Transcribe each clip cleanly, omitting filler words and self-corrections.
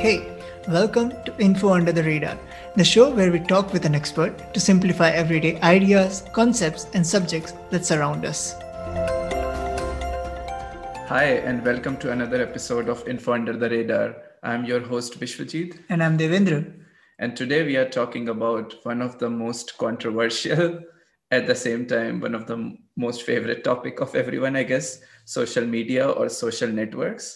Hey, welcome to Info Under the Radar, the show where we talk with an expert to simplify everyday ideas, concepts, and subjects that surround us. Hi, and welcome to another episode of Info Under the Radar. I'm your host, Vishwajit. And I'm Devendra. And today we are talking about one of the most controversial, at the same time, one of the most favorite topic of everyone, I guess, social media or social networks.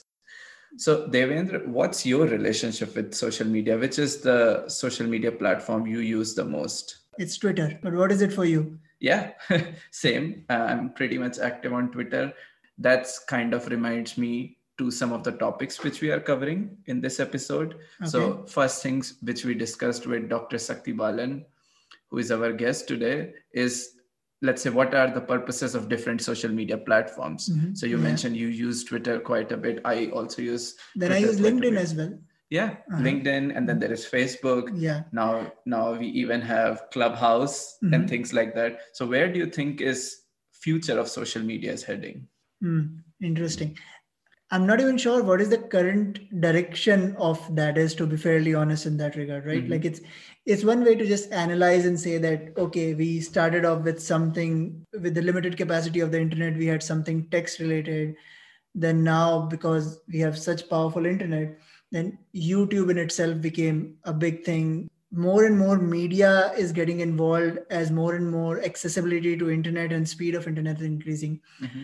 So, Devendra, what's your relationship with social media? Which is the social media platform you use the most? It's Twitter, but what is it for you? Yeah, same. I'm pretty much active on Twitter. That's kind of reminds me to some of the topics which we are covering in this episode. Okay. So, first things which we discussed with Dr. Sakti Balan, who is our guest today, is let's say what are the purposes of different social media platforms. So you mentioned you use Twitter quite a bit. I also use Then I use LinkedIn as well. Yeah, LinkedIn, and then there is Facebook. Yeah. Now we even have Clubhouse and things like that. So where do you think is future of social media is heading? Interesting. I'm not even sure what is the current direction of that is, to be fairly honest in that regard, right? Like it's one way to just analyze and say that, okay, we started off with something with the limited capacity of the internet. We had something text related. Then now, because we have such powerful internet, then YouTube in itself became a big thing. More and more media is getting involved as more and more accessibility to internet and speed of internet is increasing.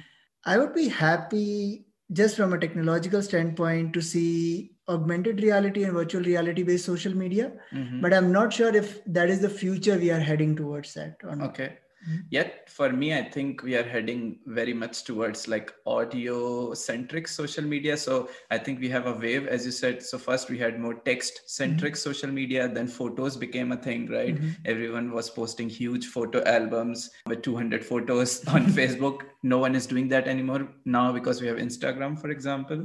I would be happy just from a technological standpoint to see augmented reality and virtual reality based social media, but I'm not sure if that is the future we are heading towards that or not. Okay. Yet for me, I think we are heading very much towards like audio centric social media. So I think we have a wave, as you said. So first we had more text centric social media, then photos became a thing, right? Everyone was posting huge photo albums with 200 photos on Facebook. No one is doing that anymore now because we have Instagram, for example.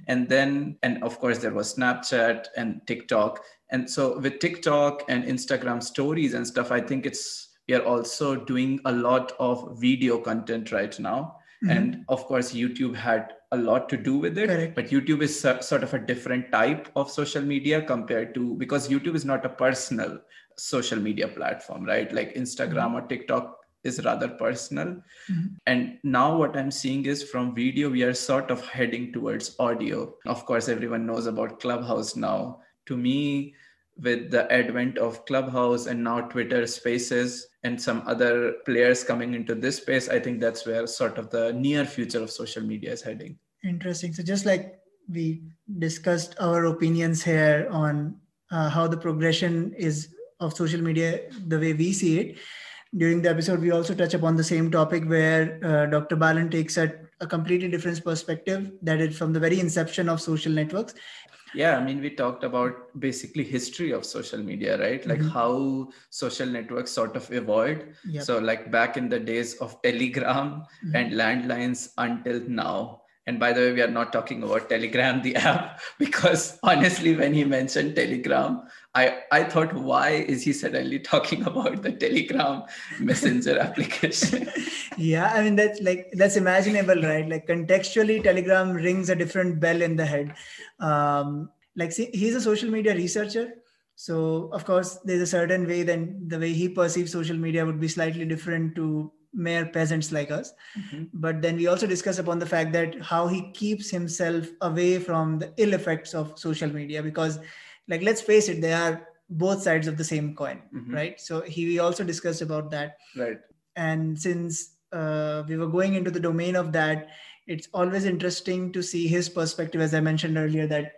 And of course there was Snapchat and TikTok. And so with TikTok and Instagram stories and stuff, I think we are also doing a lot of video content right now. And of course, YouTube had a lot to do with it. Correct. But YouTube is sort of a different type of social media because YouTube is not a personal social media platform, right? Like Instagram or TikTok is rather personal. And now what I'm seeing is from video, we are sort of heading towards audio. Of course, everyone knows about Clubhouse now. To me, with the advent of Clubhouse and now Twitter Spaces and some other players coming into this space, I think that's where sort of the near future of social media is heading. Interesting. So just like we discussed our opinions here on how the progression is of social media, the way we see it, during the episode, we also touch upon the same topic where Dr. Balan takes a completely different perspective, that is from the very inception of social networks. Yeah, I mean, we talked about basically history of social media, right? Like how social networks sort of evolved. Yep. So like back in the days of Telegram and landlines until now. And by the way, we are not talking about Telegram, the app, because honestly, when he mentioned Telegram, I thought, why is he suddenly talking about the Telegram messenger application? Yeah, I mean, that's imaginable, right? Like contextually, Telegram rings a different bell in the head. See, he's a social media researcher. So of course, there's a certain way, then the way he perceives social media would be slightly different to mere peasants like us. But then we also discuss upon the fact that how he keeps himself away from the ill effects of social media, because like, let's face it, they are both sides of the same coin, right? So we also discussed about that. Right. And since we were going into the domain of that, it's always interesting to see his perspective, as I mentioned earlier, that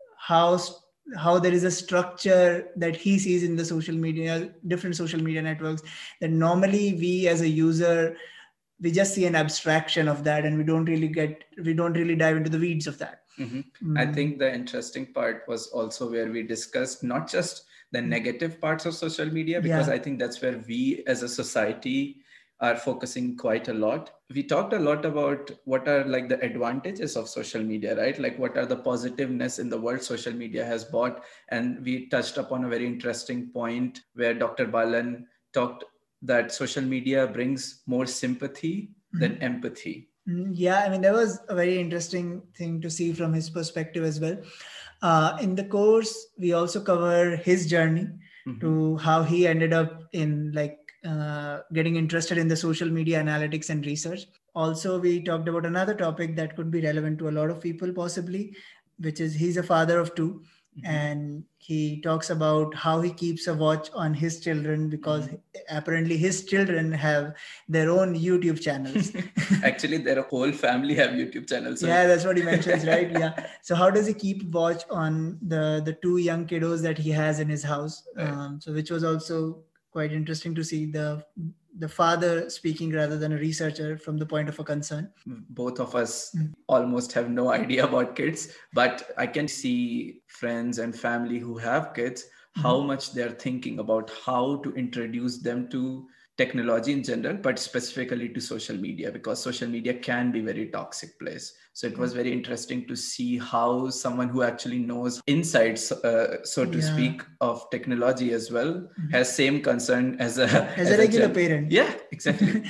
how there is a structure that he sees in the social media, different social media networks, that normally we as a user, we just see an abstraction of that, and we don't really dive into the weeds of that. I think the interesting part was also where we discussed not just the negative parts of social media, because I think that's where we as a society are focusing quite a lot. We talked a lot about what are like the advantages of social media, right? Like what are the positiveness in the world social media has brought. And we touched upon a very interesting point where Dr. Balan talked that social media brings more sympathy than empathy. Yeah, I mean, that was a very interesting thing to see from his perspective as well. In the course, we also cover his journey to how he ended up in getting interested in the social media analytics and research. Also, we talked about another topic that could be relevant to a lot of people possibly, which is he's a father of two. And he talks about how he keeps a watch on his children because apparently his children have their own YouTube channels. Actually, their whole family have YouTube channels. So. Yeah, that's what he mentions, right? Yeah. So how does he keep watch on the two young kiddos that he has in his house? Right. So which was also quite interesting to see the father speaking rather than a researcher from the point of a concern. Both of us almost have no idea about kids, but I can see friends and family who have kids, how much they're thinking about how to introduce them to technology in general, but specifically to social media, because social media can be a very toxic place. So it was very interesting to see how someone who actually knows insights, so to speak, of technology as well, has same concern as a regular parent. Yeah, exactly.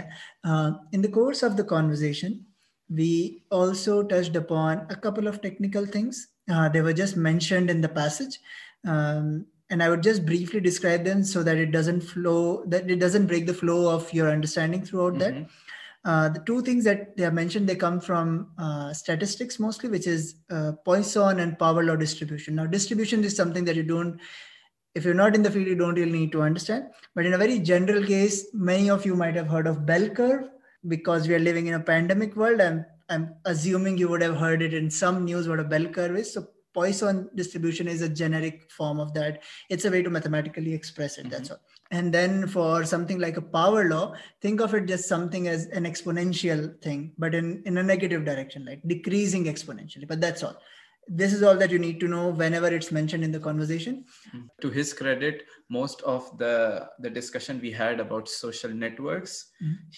In the course of the conversation, we also touched upon a couple of technical things. They were just mentioned in the passage. And I would just briefly describe them so that it doesn't break the flow of your understanding throughout that. The two things that they have mentioned, they come from statistics mostly, which is Poisson and power law distribution. Now, distribution is something that if you're not in the field, you don't really need to understand. But in a very general case, many of you might have heard of bell curve because we are living in a pandemic world. I'm assuming you would have heard it in some news what a bell curve is. So Poisson distribution is a generic form of that. It's a way to mathematically express it. That's all. And then for something like a power law, think of it just something as an exponential thing, but in a negative direction, like decreasing exponentially. But that's all. This is all that you need to know whenever it's mentioned in the conversation. To his credit, most of the discussion we had about social networks,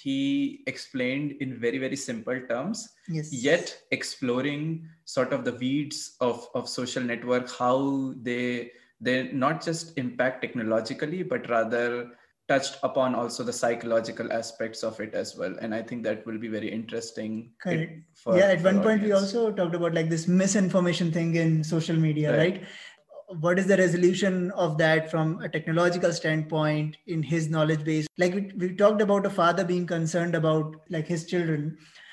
he explained in very, very simple terms, yet exploring sort of the weeds of social network, how they not just impact technologically, but rather touched upon also the psychological aspects of it as well. And I think that will be very interesting. Correct. At one point we also talked about like this misinformation thing in social media, right? What is the resolution of that from a technological standpoint in his knowledge base? Like we talked about a father being concerned about like his children.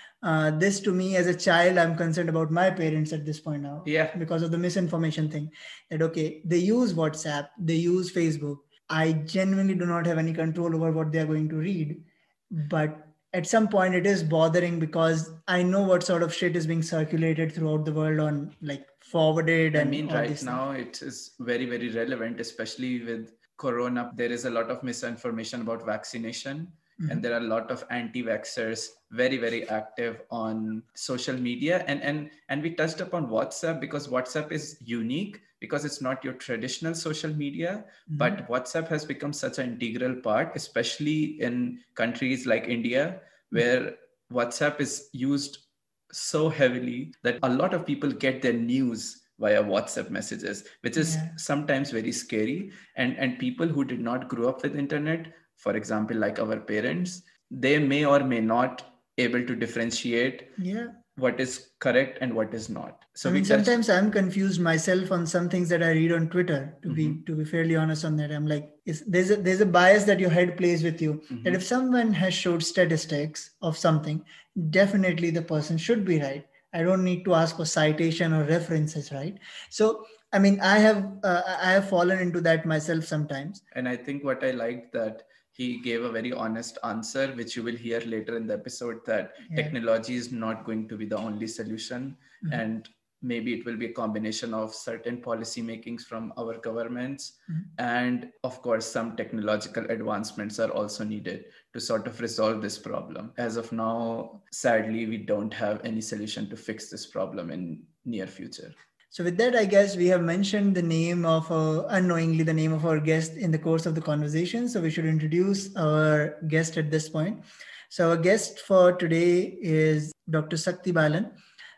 This to me as a child, I'm concerned about my parents at this point now. Because of the misinformation thing. That okay, they use WhatsApp, they use Facebook. I genuinely do not have any control over what they are going to read. But at some point it is bothering because I know what sort of shit is being circulated throughout the world on like forwarded. I mean, right now it is very, very relevant, especially with Corona. There is a lot of misinformation about vaccination. And there are a lot of anti-vaxxers very, very active on social media. And we touched upon WhatsApp because WhatsApp is unique because it's not your traditional social media, but WhatsApp has become such an integral part, especially in countries like India, where WhatsApp is used so heavily that a lot of people get their news via WhatsApp messages, which is sometimes very scary. And people who did not grow up with internet, for example, like our parents, they may or may not able to differentiate what is correct and what is not. So sometimes I'm confused myself on some things that I read on Twitter, to be fairly honest on that. I'm like, there's a bias that your head plays with you, that if someone has showed statistics of something, definitely the person should be right. I don't need to ask for citation or references, right? So, I mean, I have fallen into that myself sometimes. And I think what I liked that he gave a very honest answer, which you will hear later in the episode, that technology is not going to be the only solution. And maybe it will be a combination of certain policy makings from our governments. And of course, some technological advancements are also needed to sort of resolve this problem. As of now, sadly, we don't have any solution to fix this problem in near future. So with that, I guess we have mentioned unknowingly the name of our guest in the course of the conversation. So we should introduce our guest at this point. So our guest for today is Dr. Sakti Balan.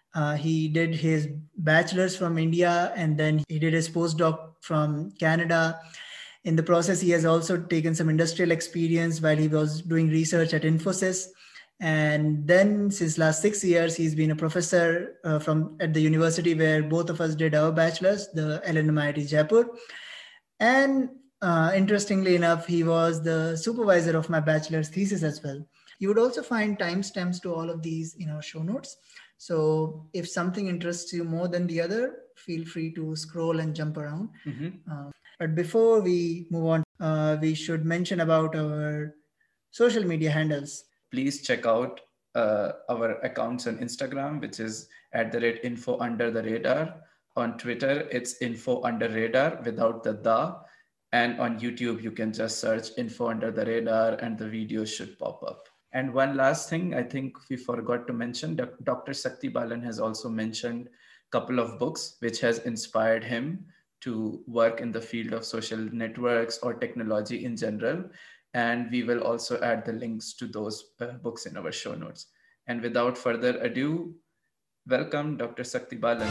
He did his bachelor's from India and then he did his postdoc from Canada. In the process, he has also taken some industrial experience while he was doing research at Infosys. And then since last 6 years, he's been a professor at the university where both of us did our bachelor's, the LNM Jaipur. And interestingly enough, he was the supervisor of my bachelor's thesis as well. You would also find timestamps to all of these in our show notes. So if something interests you more than the other, feel free to scroll and jump around. But before we move on, we should mention about our social media handles. Please check out our accounts on Instagram, which is @info_under_the_radar. On Twitter, it's info_under_radar without the. And on YouTube, you can just search info_under_the_radar and the videos should pop up. And one last thing, I think we forgot to mention, Dr. Sakti Balan has also mentioned a couple of books which has inspired him to work in the field of social networks or technology in general. And we will also add the links to those books in our show notes. And without further ado, welcome Dr. Sakti Balan.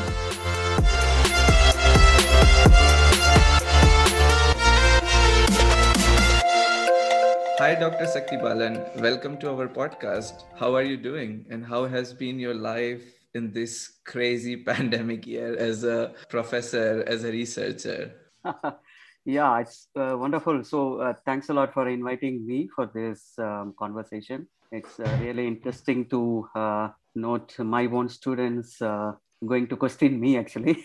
Hi, Dr. Sakti Balan. Welcome to our podcast. How are you doing? And how has been your life in this crazy pandemic year as a professor, as a researcher? Yeah, it's wonderful. So thanks a lot for inviting me for this conversation. It's really interesting to note my own students going to question me, actually.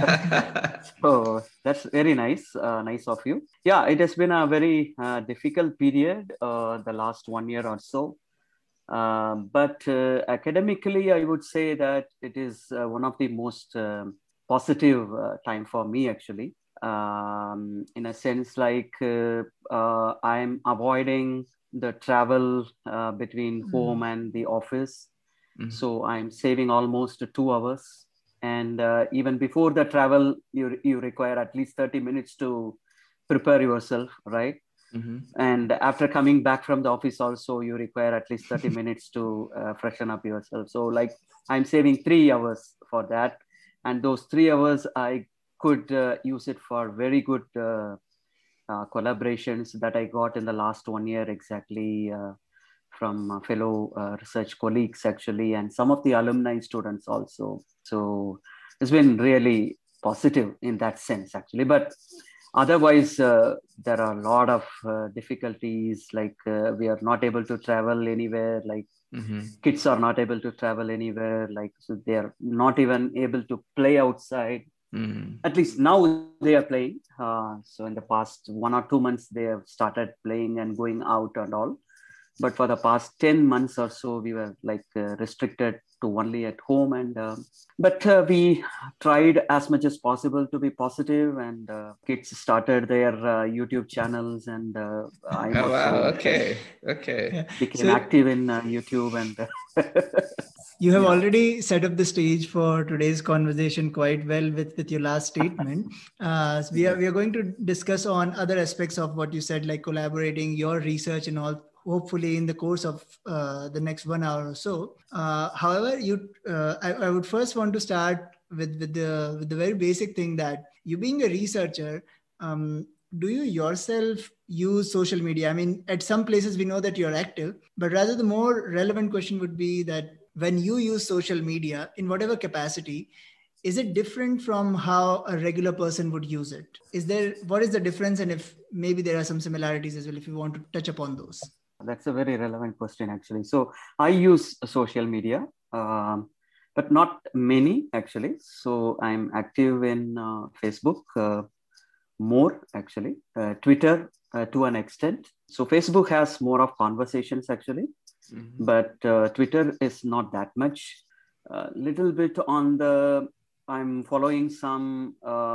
So that's very nice. Nice of you. Yeah, it has been a very difficult period, the last 1 year or so. But academically, I would say that it is one of the most positive time for me, actually. In a sense, like I'm avoiding the travel between home and the office. So I'm saving almost 2 hours. And even before the travel, you require at least 30 minutes to prepare yourself, right? And after coming back from the office also, you require at least 30 minutes to freshen up yourself. So like I'm saving 3 hours for that. And those 3 hours, I could use it for very good collaborations that I got in the last 1 year exactly from fellow research colleagues, actually, and some of the alumni students also. So it's been really positive in that sense, actually. But otherwise, there are a lot of difficulties, like we are not able to travel anywhere, like kids are not able to travel anywhere, like so they are not even able to play outside. At least now they are playing. So in the past 1 or 2 months, they have started playing and going out and all. But for the past 10 months or so, we were like restricted to only at home. And but we tried as much as possible to be positive, and kids started their YouTube channels, and I also became active in YouTube. And you have already set up the stage for today's conversation quite well with your last statement. So we are going to discuss on other aspects of what you said, like collaborating your research and all, hopefully in the course of the next 1 hour or so. However, I would first want to start with the very basic thing that you being a researcher, do you yourself use social media? I mean, at some places we know that you're active, but rather the more relevant question would be that when you use social media in whatever capacity, is it different from how a regular person would use it? What is the difference? And if maybe there are some similarities as well, if you want to touch upon those. That's a very relevant question, actually. So I use social media, but not many, actually. So I'm active in Facebook more, actually. Twitter to an extent. So Facebook has more of conversations, actually. But Twitter is not that much. Little bit on I'm following some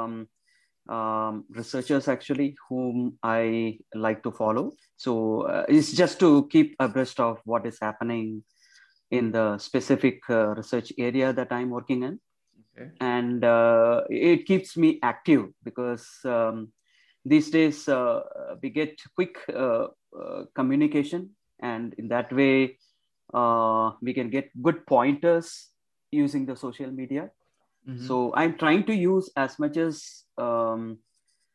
researchers, actually, whom I like to follow. So it's just to keep abreast of what is happening in the specific research area that I'm working in. Okay. And it keeps me active because these days we get quick communication, and in that way we can get good pointers using the social media. So I'm trying to use as much as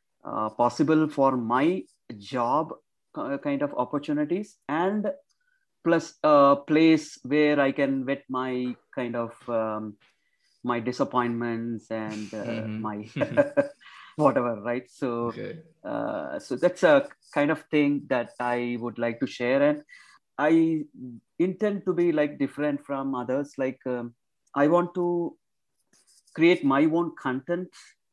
possible for my job kind of opportunities, and plus a place where I can vet my kind of my disappointments and my whatever, right? So, Okay. so that's a kind of thing that I would like to share, and I intend to be like different from others. Like I want to create my own content.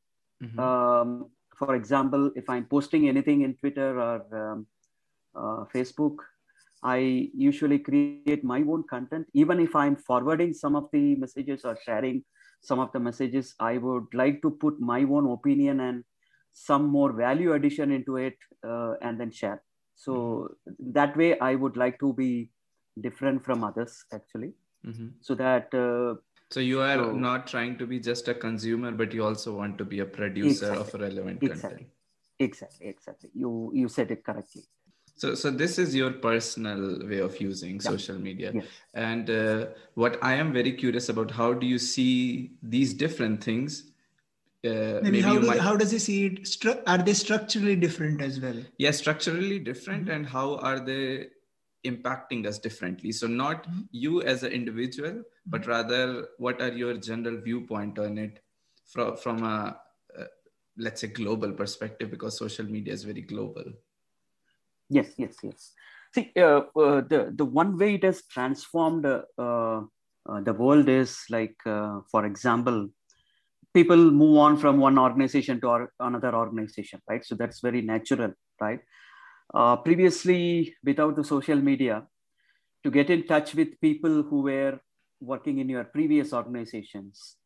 For example, if I'm posting anything in Twitter or Facebook, I usually create my own content. Even if I'm forwarding some of the messages or sharing some of the messages, I would like to put my own opinion and some more value addition into it and then share. So that way, I would like to be different from others actually. So that. So you are not trying to be just a consumer, but you also want to be a producer of relevant content. Exactly. You said it correctly. So this is your personal way of using social media. Yes. And what I am very curious about, how do you see these different things? Maybe how does he see it? Are they structurally different as well? Yes, structurally different. And how are they impacting us differently? So not you as an individual, but rather what are your general viewpoint on it from a, let's say, global perspective, because social media is very global. Yes. See, the one way it has transformed the world is like, for example, people move on from one organization to another organization, right? So that's very natural, right? Previously, without the social media, to get in touch with people who were working in your previous organizations,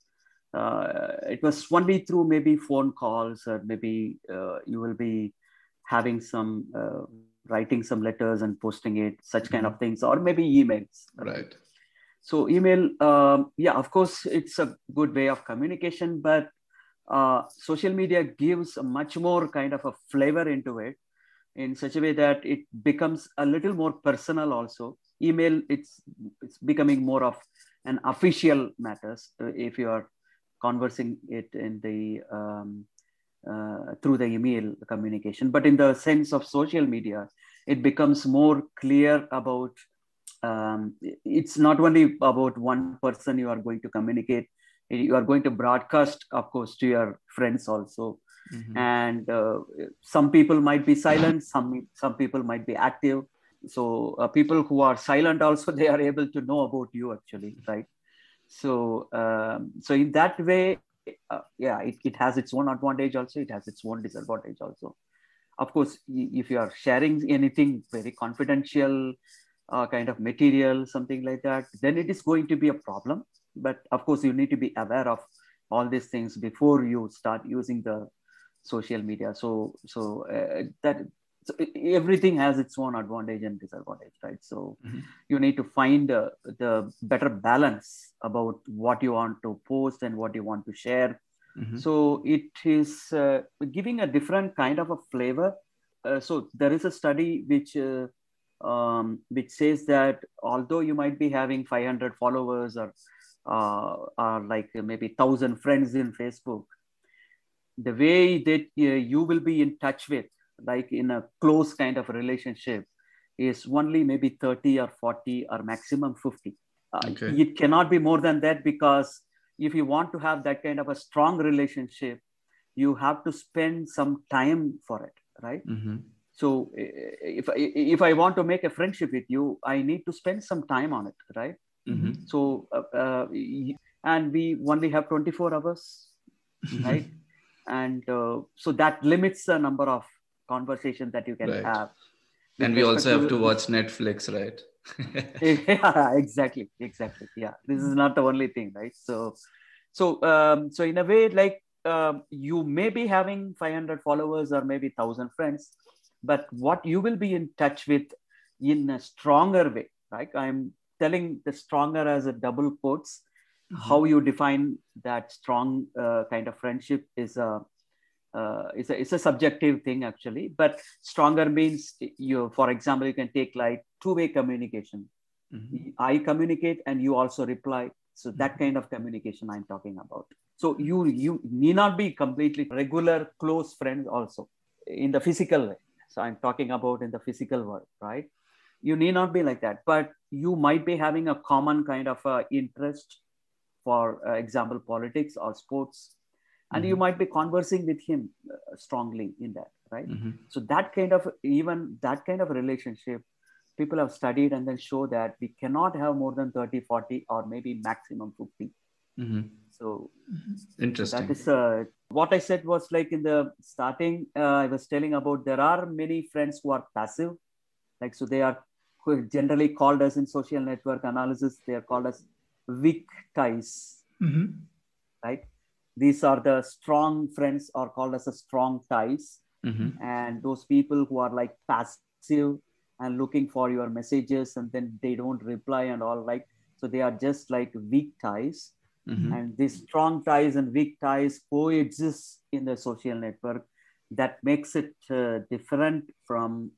it was only through maybe phone calls, or maybe you will be having some writing some letters and posting it, such kind of things, or maybe emails. Right. So email, of course, it's a good way of communication, but social media gives a much more kind of a flavor into it in such a way that it becomes a little more personal also. Email, it's becoming more of an official matters if you are conversing it in the through the email communication. But in the sense of social media, it becomes more clear about it's not only about one person you are going to communicate, you are going to broadcast, of course, to your friends also. And some people might be silent, some people might be active. So people who are silent also, they are able to know about you actually, right? So so in that way, it has its own advantage also, it has its own disadvantage also. Of course, if you are sharing anything very confidential kind of material, something like that, then it is going to be a problem. But of course, you need to be aware of all these things before you start using the social media. So everything has its own advantage and disadvantage, right? So you need to find the better balance about what you want to post and what you want to share. So it is giving a different kind of a flavor. So there is a study which says that although you might be having 500 followers or like maybe 1,000 friends in Facebook, the way that you will be in touch with, like in a close kind of relationship, is only maybe 30 or 40 or maximum 50. It cannot be more than that, because if you want to have that kind of a strong relationship, you have to spend some time for it, right? So if I want to make a friendship with you, I need to spend some time on it, right? So and we only have 24 hours, right? And so that limits the number of conversations that you can have. And we also have to watch Netflix, right? Yeah, exactly. Yeah, this is not the only thing, right? So in a way, like you may be having 500 followers or maybe 1,000 friends, but what you will be in touch with in a stronger way, right? I'm telling the stronger as a double quotes. How you define that strong kind of friendship is it's a subjective thing actually, but stronger means you, for example, you can take like two-way communication. I communicate and you also reply. So that kind of communication I'm talking about. So you need not be completely regular close friends also in the physical way. So I'm talking about in the physical world, right? You need not be like that, but you might be having a common kind of interest, for example, politics or sports, and you might be conversing with him strongly in that, right? So that kind of relationship, people have studied and then show that we cannot have more than 30, 40, or maybe maximum 50. So interesting. So that is what I said was like in the starting, I was telling about there are many friends who are passive, like, so they are generally called as in social network analysis, they are called as weak ties, right? These are the strong friends are called as a strong ties. And those people who are like passive and looking for your messages and then they don't reply and all, like, so they are just like weak ties. And these strong ties and weak ties coexist in the social network. That makes it different from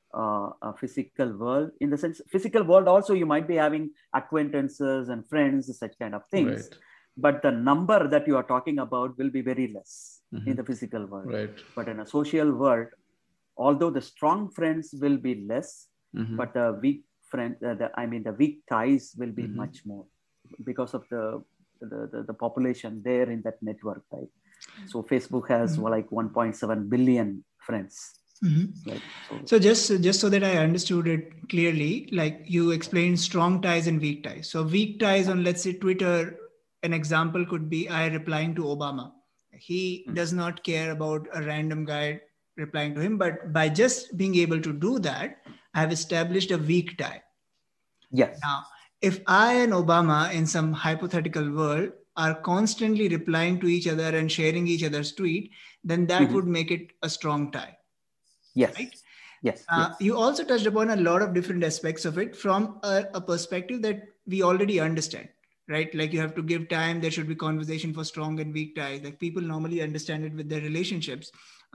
a physical world. In the sense, physical world also you might be having acquaintances and friends, such kind of things. Right. But the number that you are talking about will be very less in the physical world. Right. But in a social world, although the strong friends will be less, but the weak friends, the weak ties will be much more because of the population there in that network, right? So Facebook has like 1.7 billion friends. Right? So just so that I understood it clearly, like you explained strong ties and weak ties. So weak ties on, let's say, Twitter, an example could be I replying to Obama. He does not care about a random guy replying to him, but by just being able to do that, I have established a weak tie. Yes. Now, if I and Obama in some hypothetical world are constantly replying to each other and sharing each other's tweet, then that would make it a strong tie. Yes. Right? Yes. You also touched upon a lot of different aspects of it from a perspective that we already understand, right? Like you have to give time. There should be conversation for strong and weak ties. Like people normally understand it with their relationships.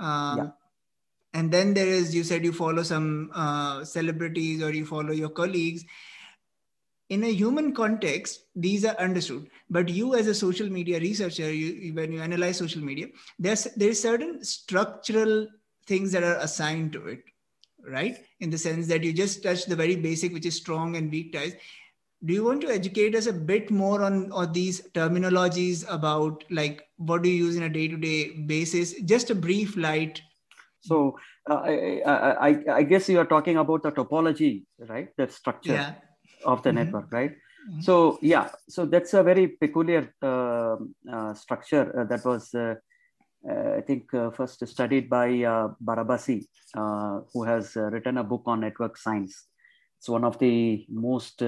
And then there is, you said you follow some celebrities or you follow your colleagues. In a human context, these are understood. But you as a social media researcher, when you analyze social media, there's certain structural things that are assigned to it, right? In the sense that you just touched the very basic, which is strong and weak ties. Do you want to educate us a bit more on these terminologies about like what do you use in a day-to-day basis? Just a brief light. So I guess you are talking about the topology, right? The structure of the network, right? So so that's a very peculiar structure that was I think first studied by Barabasi, who has written a book on network science. It's one of the most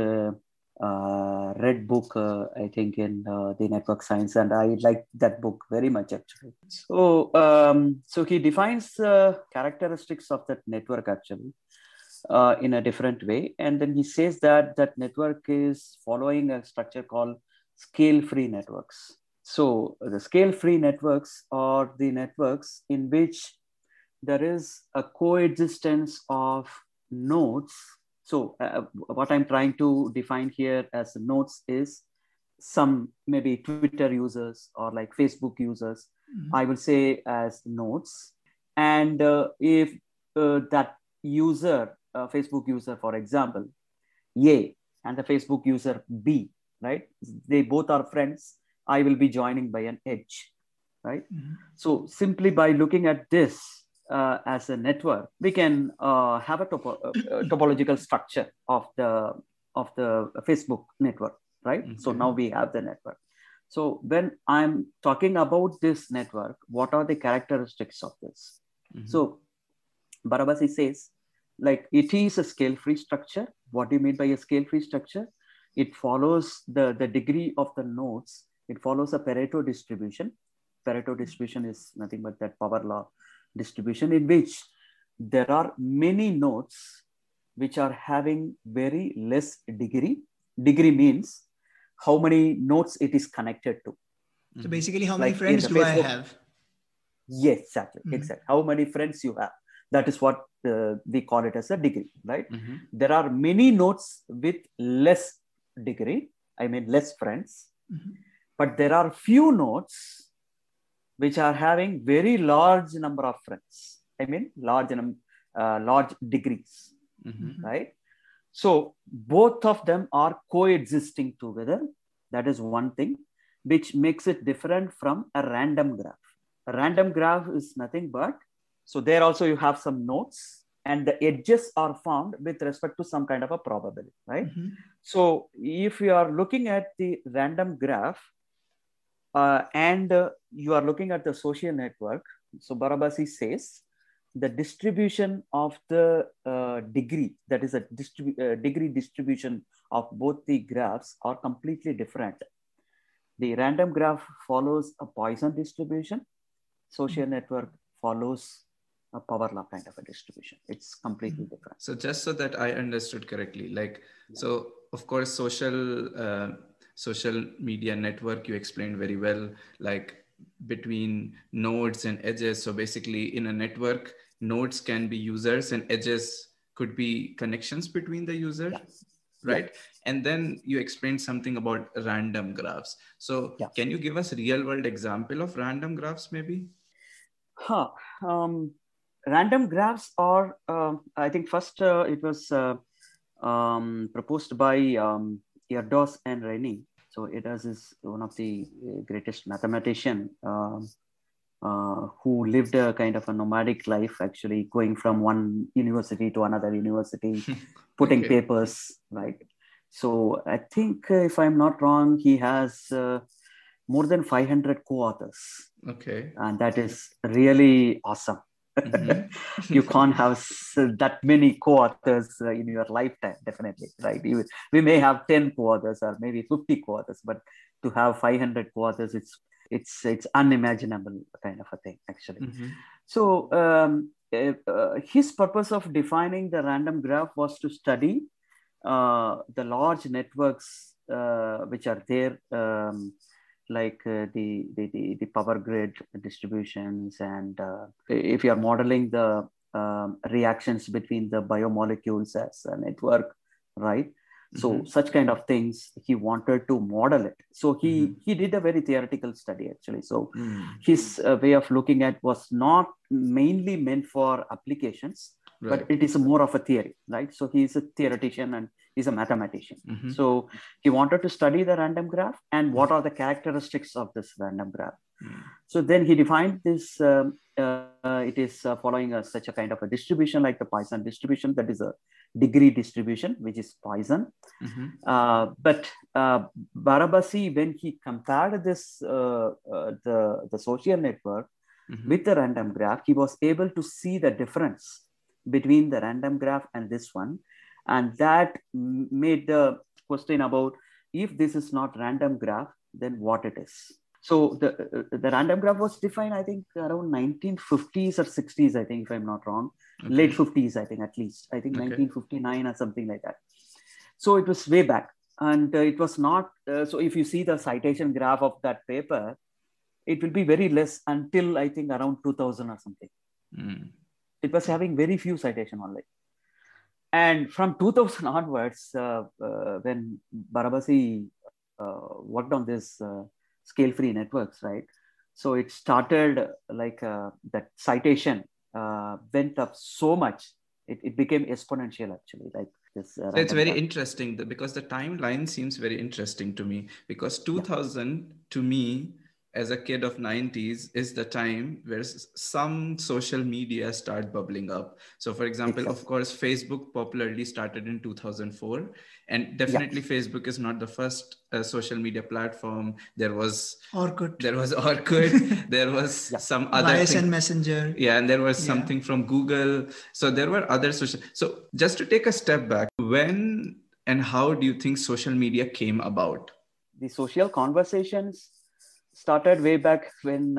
read book, I think, in the network science, and I like that book very much, actually. So, so he defines characteristics of that network, actually, in a different way, and then he says that that network is following a structure called scale-free networks. So the scale-free networks are the networks in which there is a coexistence of nodes. So what I'm trying to define here as nodes is some maybe Twitter users or like Facebook users, I will say as nodes. And if that user, Facebook user, for example, A, and the Facebook user B, right? They both are friends. I will be joining by an edge, right? So simply by looking at this as a network, we can have a topological structure of the Facebook network, right? So now we have the network. So when I'm talking about this network, what are the characteristics of this? So Barabasi says, like, it is a scale-free structure. What do you mean by a scale-free structure? It follows the degree of the nodes. It follows a Pareto distribution. Pareto distribution is nothing but that power law distribution in which there are many nodes which are having very less degree. Degree means how many nodes it is connected to. So basically, how many friends do I have? Yes, exactly. Exactly. How many friends you have. That is what we call it as a degree, right? There are many nodes with less degree, I mean less friends, but there are few nodes which are having very large number of friends. I mean large degrees, right? So both of them are coexisting together. That is one thing which makes it different from a random graph. A random graph is nothing but, so there also you have some nodes and the edges are formed with respect to some kind of a probability, right? Mm-hmm. So if you are looking at the random graph and you are looking at the social network, so Barabasi says the distribution of the degree, that is a degree distribution of both the graphs are completely different. The random graph follows a Poisson distribution. Social network follows a power law kind of a distribution. It's completely different. So just so that I understood correctly, like, so of course, social media network, you explained very well, like between nodes and edges. So basically in a network, nodes can be users and edges could be connections between the user. Right? Yeah. And then you explained something about random graphs. So can you give us a real world example of random graphs maybe? Random graphs are, I think first it was proposed by Erdos and Renyi. So Erdos is one of the greatest mathematician who lived a kind of a nomadic life, actually going from one university to another university, putting papers, right? So I think if I'm not wrong, he has more than 500 co-authors. Okay. And that is really awesome. Mm-hmm. You can't have that many co-authors in your lifetime, definitely, right? We may have 10 co-authors or maybe 50 co-authors, but to have 500 co-authors, it's unimaginable kind of a thing, actually. Mm-hmm. So his purpose of defining the random graph was to study the large networks which are there, like the power grid distributions, and if you are modeling the reactions between the biomolecules as a network, right? So such kind of things, he wanted to model it. So he did a very theoretical study, actually. So his way of looking at was not mainly meant for applications, but it is more of a theory, right? So he's a theoretician and he's a mathematician. So he wanted to study the random graph and what are the characteristics of this random graph. So then he defined this, it is following such a kind of a distribution like the Poisson distribution, that is a degree distribution, which is Poisson. But Barabasi, when he compared this, the social network with the random graph, he was able to see the difference between the random graph and this one. And that made the question about, if this is not random graph, then what it is. So the random graph was defined, I think, around 1950s or 60s, I think, if I'm not wrong. Late 50s, I think, at least. I think 1959 or something like that. So it was way back. And it was not, so if you see the citation graph of that paper, it will be very less until, I think, around 2000 or something. It was having very few citation only. And from 2000 onwards, when Barabasi worked on this scale-free networks, right? So it started like that citation went up so much, it became exponential, actually. Like this. So it's very interesting because the timeline seems very interesting to me, because 2000 to me, as a kid of 90s, is the time where some social media start bubbling up. So for example, of course, Facebook popularly started in 2004, and definitely Facebook is not the first social media platform. There was Orkut, there was some other YSN Messenger. Yeah, and there was something from Google. So there were other social. So just to take a step back, when and how do you think social media came about? The social conversations started way back when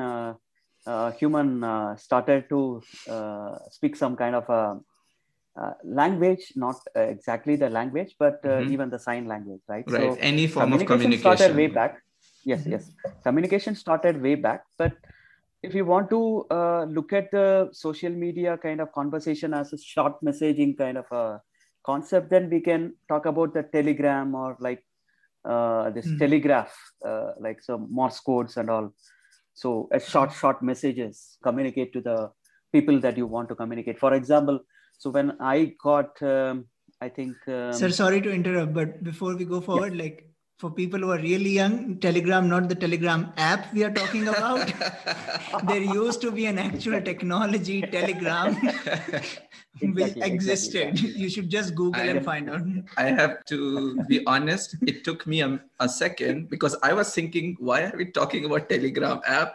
human started to speak some kind of a language, not exactly the language, but even the sign language, right? Right. So any form of communication started way back. Yes, yes. Communication started way back. But if you want to look at the social media kind of conversation as a short messaging kind of a concept, then we can talk about the telegram or like this telegraph, like some Morse codes and all. So a short messages communicate to the people that you want to communicate. For example, so when I got I think. Sir, sorry to interrupt, but before we go forward, like for people who are really young, Telegram, not the Telegram app we are talking about. There used to be an actual technology, Telegram, which existed. Exactly. You should just Google and find out. I have to be honest. It took me a second because I was thinking, why are we talking about Telegram app?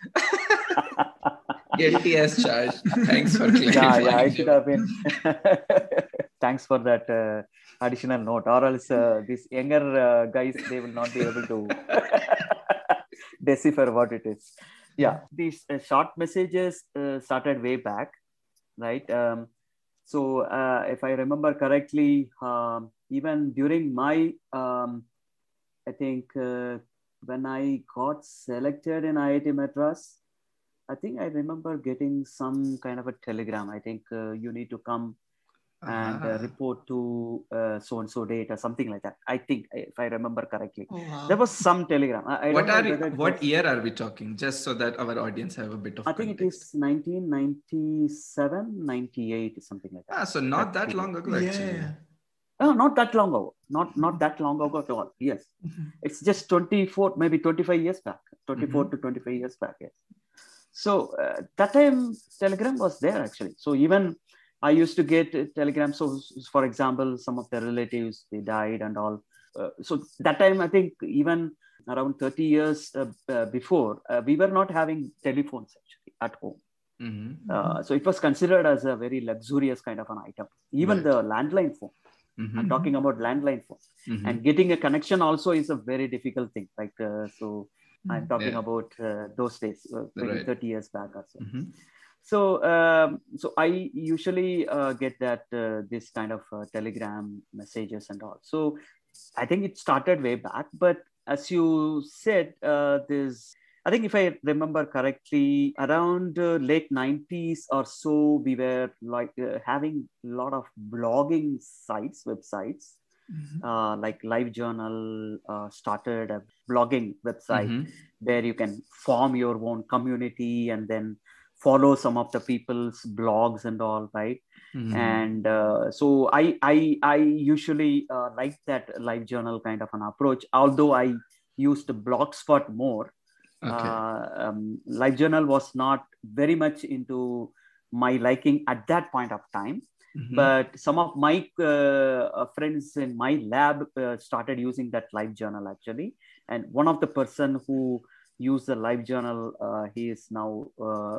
Guilty as charged. Thanks for clarifying. Yeah, I should have been. Thanks for that additional note. Or else these younger guys, they will not be able to decipher what it is. Yeah, these short messages started way back, right? So if I remember correctly, even during my, I think when I got selected in IIT Madras, I think I remember getting some kind of a telegram. I think you need to come and report to so-and-so date or something like that. I think, if I remember correctly. Oh, wow. There was some telegram. What year are we talking? Just so that our audience have a bit of context. I think it is 1997, 98, something like that. So not that long ago, actually. Yeah. No, not that long ago. Not that long ago at all. Yes. Mm-hmm. It's just 24, maybe 25 years back. 24 to 25 years back, yes. So that time Telegram was there actually. So even I used to get telegrams. So for example, some of the relatives, they died and all. So that time, I think even around 30 years before, we were not having telephones actually at home. Mm-hmm. So it was considered as a very luxurious kind of an item. Even the landline phone. Mm-hmm. I'm talking about landline phone. Mm-hmm. And getting a connection also is a very difficult thing. Like so. I'm talking about those days, maybe 30 years back or so. Mm-hmm. So I usually get that this kind of telegram messages and all. So I think it started way back. But as you said, I think if I remember correctly, around late 90s or so, we were like having a lot of blogging sites, websites. Mm-hmm. Like LiveJournal started a blogging website where you can form your own community and then follow some of the people's blogs and all, right? Mm-hmm. And so I usually like that LiveJournal kind of an approach, although I used Blogspot more. Okay. LiveJournal was not very much into my liking at that point of time. Mm-hmm. But some of my friends in my lab started using that LiveJournal actually. And one of the person who used the LiveJournal, he is now,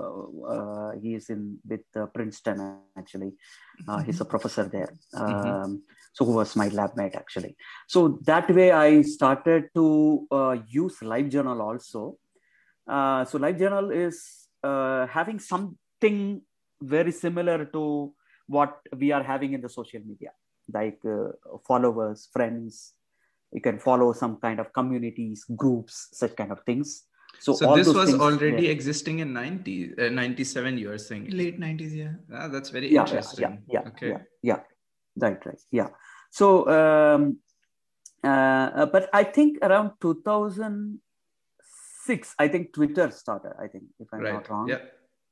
he is with Princeton actually. He's a professor there. So who was my lab mate actually. So that way I started to use LiveJournal also. So LiveJournal is having something very similar to what we are having in the social media, like followers, friends. You can follow some kind of communities, groups, such kind of things. So this was already existing in 97, you are saying? Late 90s, yeah. That's very interesting. Yeah. Right. Yeah. So, but I think around 2006, I think Twitter started, I think, if I'm not wrong. Yeah.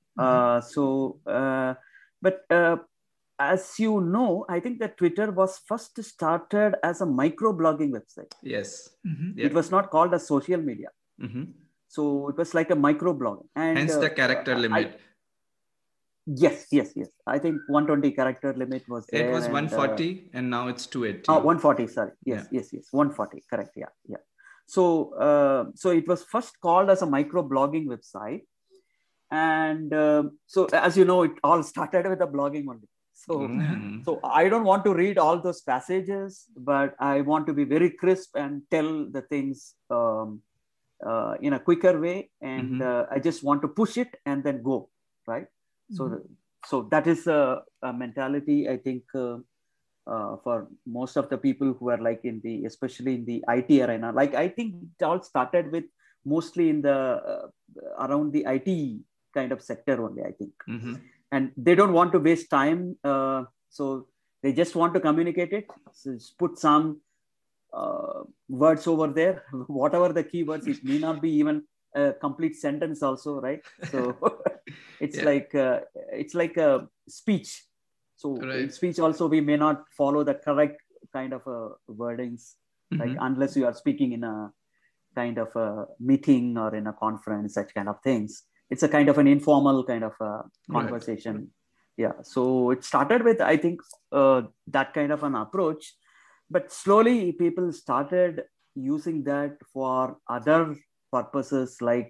But as you know, I think that Twitter was first started as a microblogging website. Yes. Mm-hmm. It was not called a social media. Mm-hmm. So it was like a microblog. And hence the character limit. Yes. I think 120 character limit was there. It was 140 and now it's 280. 140, sorry. Yes. 140, correct. Yeah. So it was first called as a microblogging website. And so as you know, it all started with the blogging only. So I don't want to read all those passages, but I want to be very crisp and tell the things in a quicker way. And I just want to push it and then go, right? So that is a mentality, I think, for most of the people who are like especially in the IT arena. Like I think it all started with mostly in the around the IT kind of sector only, I think. Mm-hmm. And they don't want to waste time. So they just want to communicate it. So just put some words over there, whatever the keywords, it may not be even a complete sentence also, right? So it's like a speech. So in speech also, we may not follow the correct kind of wordings, like unless you are speaking in a kind of a meeting or in a conference, such kind of things. It's a kind of an informal kind of conversation. Right. Yeah. So it started with, I think, that kind of an approach, but slowly people started using that for other purposes, like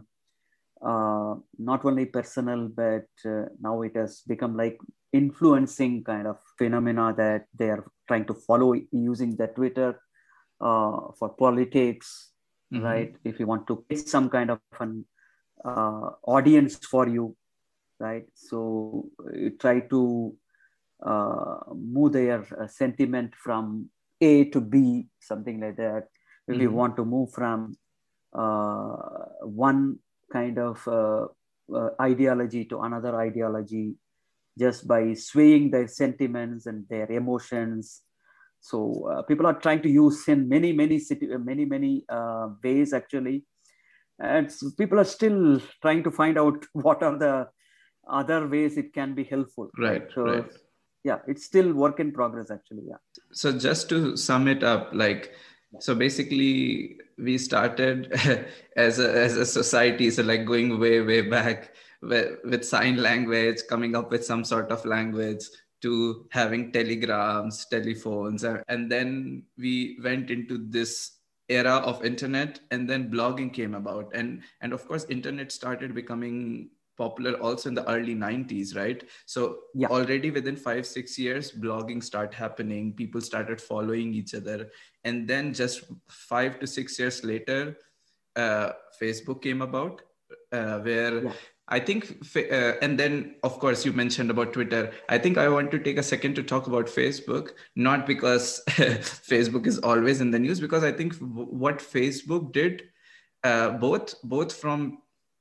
not only personal, but now it has become like influencing kind of phenomena that they are trying to follow using the Twitter for politics, right? If you want to get some kind of an audience for you, right? So you try to move their sentiment from A to B, something like that. If you want to move from one kind of ideology to another ideology, just by swaying their sentiments and their emotions. So people are trying to use in many ways actually, and people are still trying to find out what are the other ways it can be helpful. Right. So, right. Yeah, it's still work in progress actually. Yeah. So just to sum it up, like, so basically we started as a society, so like going way back with sign language, coming up with some sort of language, to having telegrams, telephones, and then we went into this era of internet, and then blogging came about, and of course internet started becoming popular also in the early 90s, right? So already within 5-6 years, blogging started happening, people started following each other, and then just 5 to 6 years later, Facebook came about, where I think, and then of course you mentioned about Twitter. I think I want to take a second to talk about Facebook, not because Facebook is always in the news, because I think what Facebook did, both from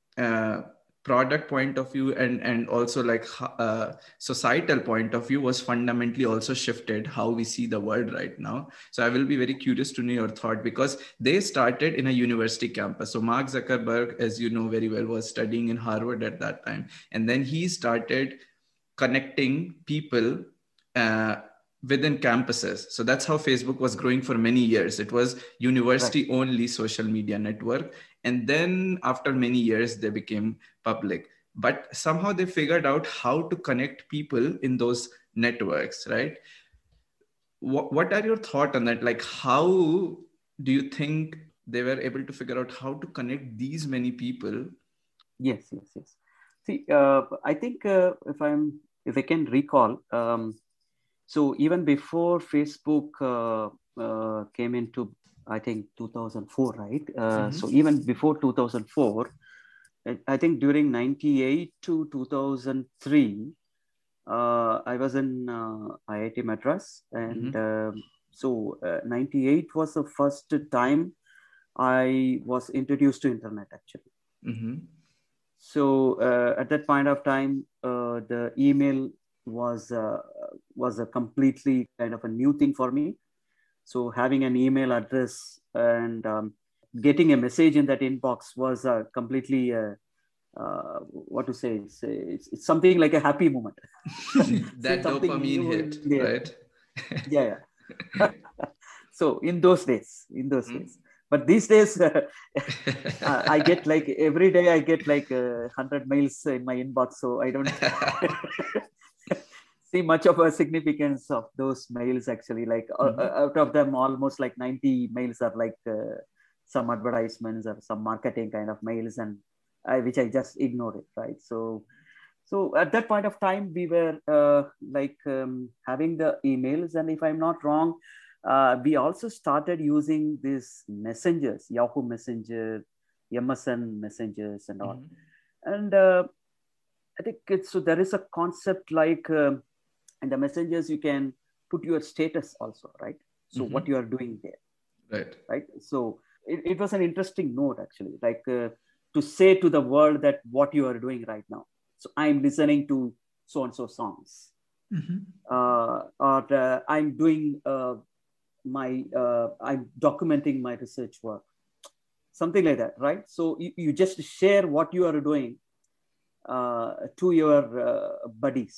product point of view and also like societal point of view, was fundamentally also shifted how we see the world right now. So I will be very curious to know your thought, because they started in a university campus. So Mark Zuckerberg, as you know very well, was studying in Harvard at that time, and then he started connecting people within campuses. So that's how Facebook was growing for many years. It was university only social media network. And then after many years, they became public. But somehow they figured out how to connect people in those networks, right? What are your thoughts on that? Like, how do you think they were able to figure out how to connect these many people? Yes. See, I think if I can recall, so even before Facebook came into, I think 2004, right? So even before 2004, I think during 98 to 2003, I was in IIT Madras, and so 98 was the first time I was introduced to internet actually. So at that point of time, the email was a completely kind of a new thing for me. So having an email address and getting a message in that inbox was completely what to say? It's something like a happy moment. That dopamine hit, right? Yeah. So in those days. But these days, I get like every day I get like 100 mails in my inbox. So I don't see much of a significance of those mails actually. Like out of them, almost like 90 mails are like some advertisements or some marketing kind of mails, and which I just ignore it, right? So at that point of time, we were having the emails, and if I'm not wrong, we also started using these messengers, Yahoo Messenger, MSN messengers, and all. And I think so there is a concept like in the messengers you can put your status also, right? So what you are doing there, right? So it was an interesting note actually, like to say to the world that what you are doing right now. So I'm listening to so and so songs, or I'm doing I'm documenting my research work, something like that, right? So you just share what you are doing to your buddies,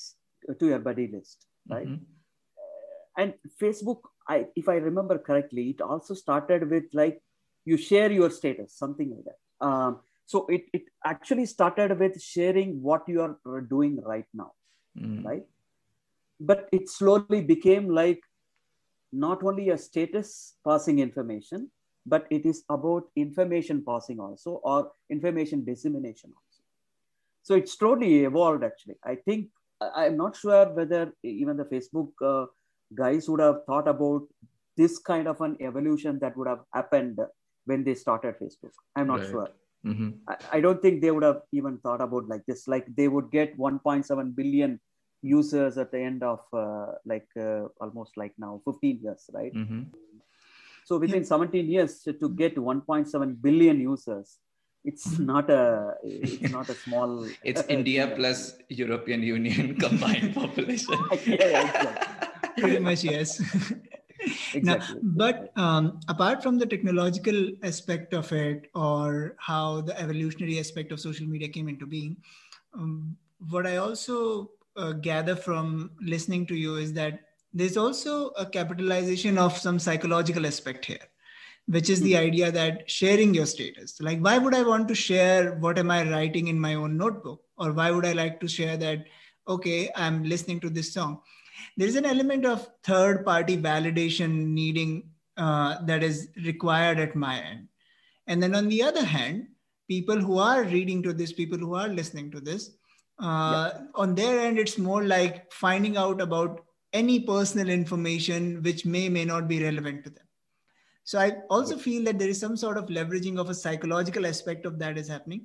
to your buddy list, right? Mm-hmm. And Facebook, if I remember correctly, it also started with like you share your status, something like that. So it actually started with sharing what you are doing right now, right? But it slowly became like not only a status passing information, but it is about information passing also, or information dissemination also. So it's slowly evolved actually. I think I'm not sure whether even the Facebook guys would have thought about this kind of an evolution that would have happened when they started Facebook. I'm not sure. Mm-hmm. I don't think they would have even thought about like this. Like they would get 1.7 billion users at the end of almost like now 15 years, right? Mm-hmm. So within 17 years to get 1.7 billion users, it's not a small. It's India plus European Union combined population. Exactly. Pretty much, yes. Exactly. Now, but apart from the technological aspect of it, or how the evolutionary aspect of social media came into being, what I also gather from listening to you is that there's also a capitalization of some psychological aspect here, which is the idea that sharing your status. Like, why would I want to share what am I writing in my own notebook? Or why would I like to share that, okay, I'm listening to this song? There is an element of third party validation needing that is required at my end. And then on the other hand, people who are reading to this, people who are listening to this, on their end, it's more like finding out about any personal information which may not be relevant to them. So I also feel that there is some sort of leveraging of a psychological aspect of that is happening.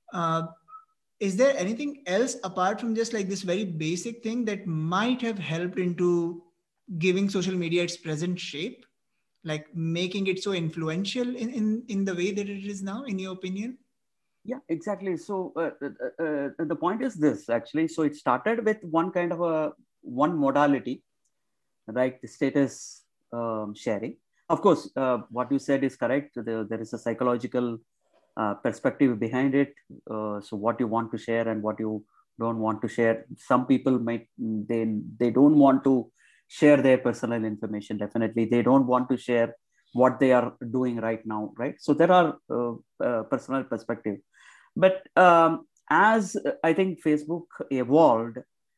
Is there anything else apart from just like this very basic thing that might have helped into giving social media its present shape, like making it so influential in the way that it is now, in your opinion? Yeah, exactly. So the point is this actually. So it started with one kind of one modality, right? The status sharing. Of course, what you said is correct. There is a psychological perspective behind it. So what you want to share and what you don't want to share. Some people might they don't want to share their personal information. Definitely, they don't want to share what they are doing right now, right? So there are personal perspective. But as I think Facebook evolved,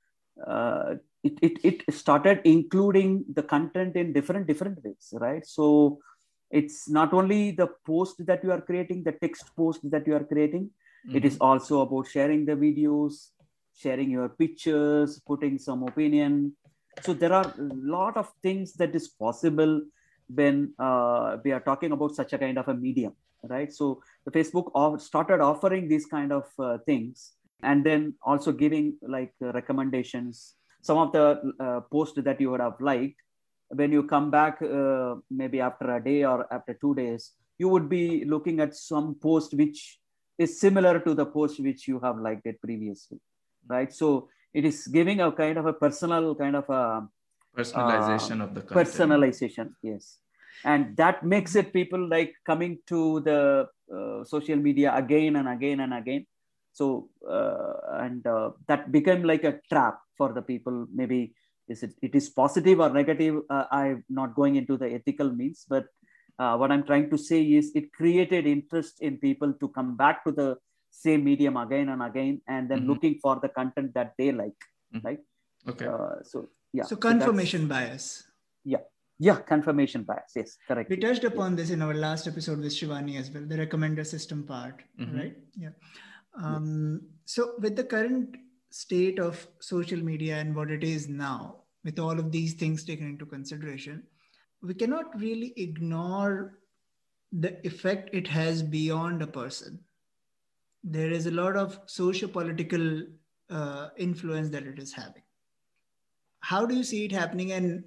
it started including the content in different ways, right? So it's not only the post that you are creating, the text post that you are creating. It is also about sharing the videos, sharing your pictures, putting some opinion. So there are a lot of things that is possible when we are talking about such a kind of a medium, right? So the Facebook started offering these kind of things, and then also giving like recommendations. Some of the posts that you would have liked, when you come back maybe after a day or after 2 days, you would be looking at some post which is similar to the post which you have liked it previously, right? So it is giving a kind of a personal kind of a personalization of the content. Personalization, yes. And that makes it people like coming to the social media again and again and again. So that became like a trap for the people. Maybe it is positive or negative. I'm not going into the ethical means, but what I'm trying to say is it created interest in people to come back to the same medium again and again, and then looking for the content that they like, right? Okay. So confirmation bias. Yeah, confirmation bias. Yes, correct. We touched upon this in our last episode with Shivani as well, the recommender system part, right? Yeah. So with the current state of social media and what it is now, with all of these things taken into consideration, we cannot really ignore the effect it has beyond a person. There is a lot of socio-political influence that it is having. How do you see it happening, and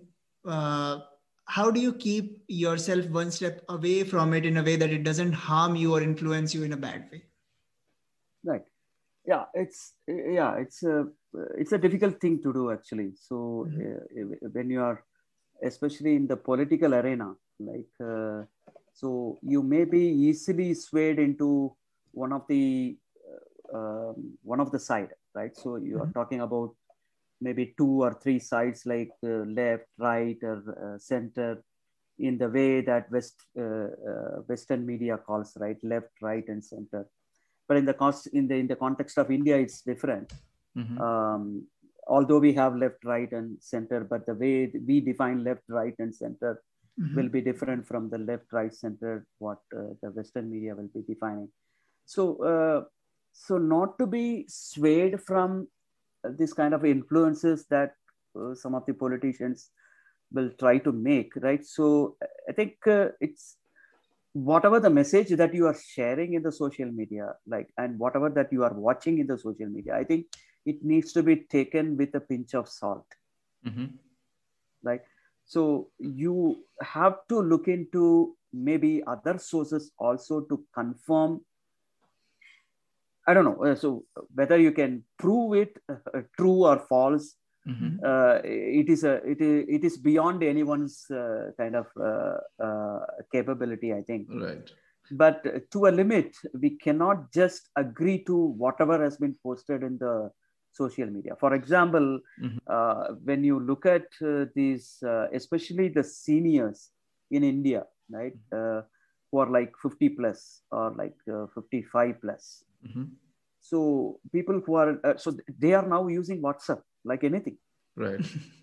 how do you keep yourself one step away from it in a way that it doesn't harm you or influence you in a bad way? Right. Yeah, it's a difficult thing to do actually. So when you are, especially in the political arena, like so you may be easily swayed into one of the side, right? So you are talking about maybe 2 or 3 sides like left, right, or center, in the way that Western media calls, right, left, right, and center. But in the context of India, it's different. Although we have left, right, and center, but the way we define left, right, and center will be different from the left, right, center what the Western media will be defining. So, so not to be swayed from this kind of influences that some of the politicians will try to make, right? So I think it's whatever the message that you are sharing in the social media, like, and whatever that you are watching in the social media, I think it needs to be taken with a pinch of salt, right? So you have to look into maybe other sources also to confirm. I don't know. So whether you can prove it true or false, it is beyond anyone's kind of capability, I think. Right. But to a limit, we cannot just agree to whatever has been posted in the social media. For example, when you look at these, especially the seniors in India, right, who are like 50 plus or like 55 plus. So people who are, so they are now using WhatsApp like anything. Right.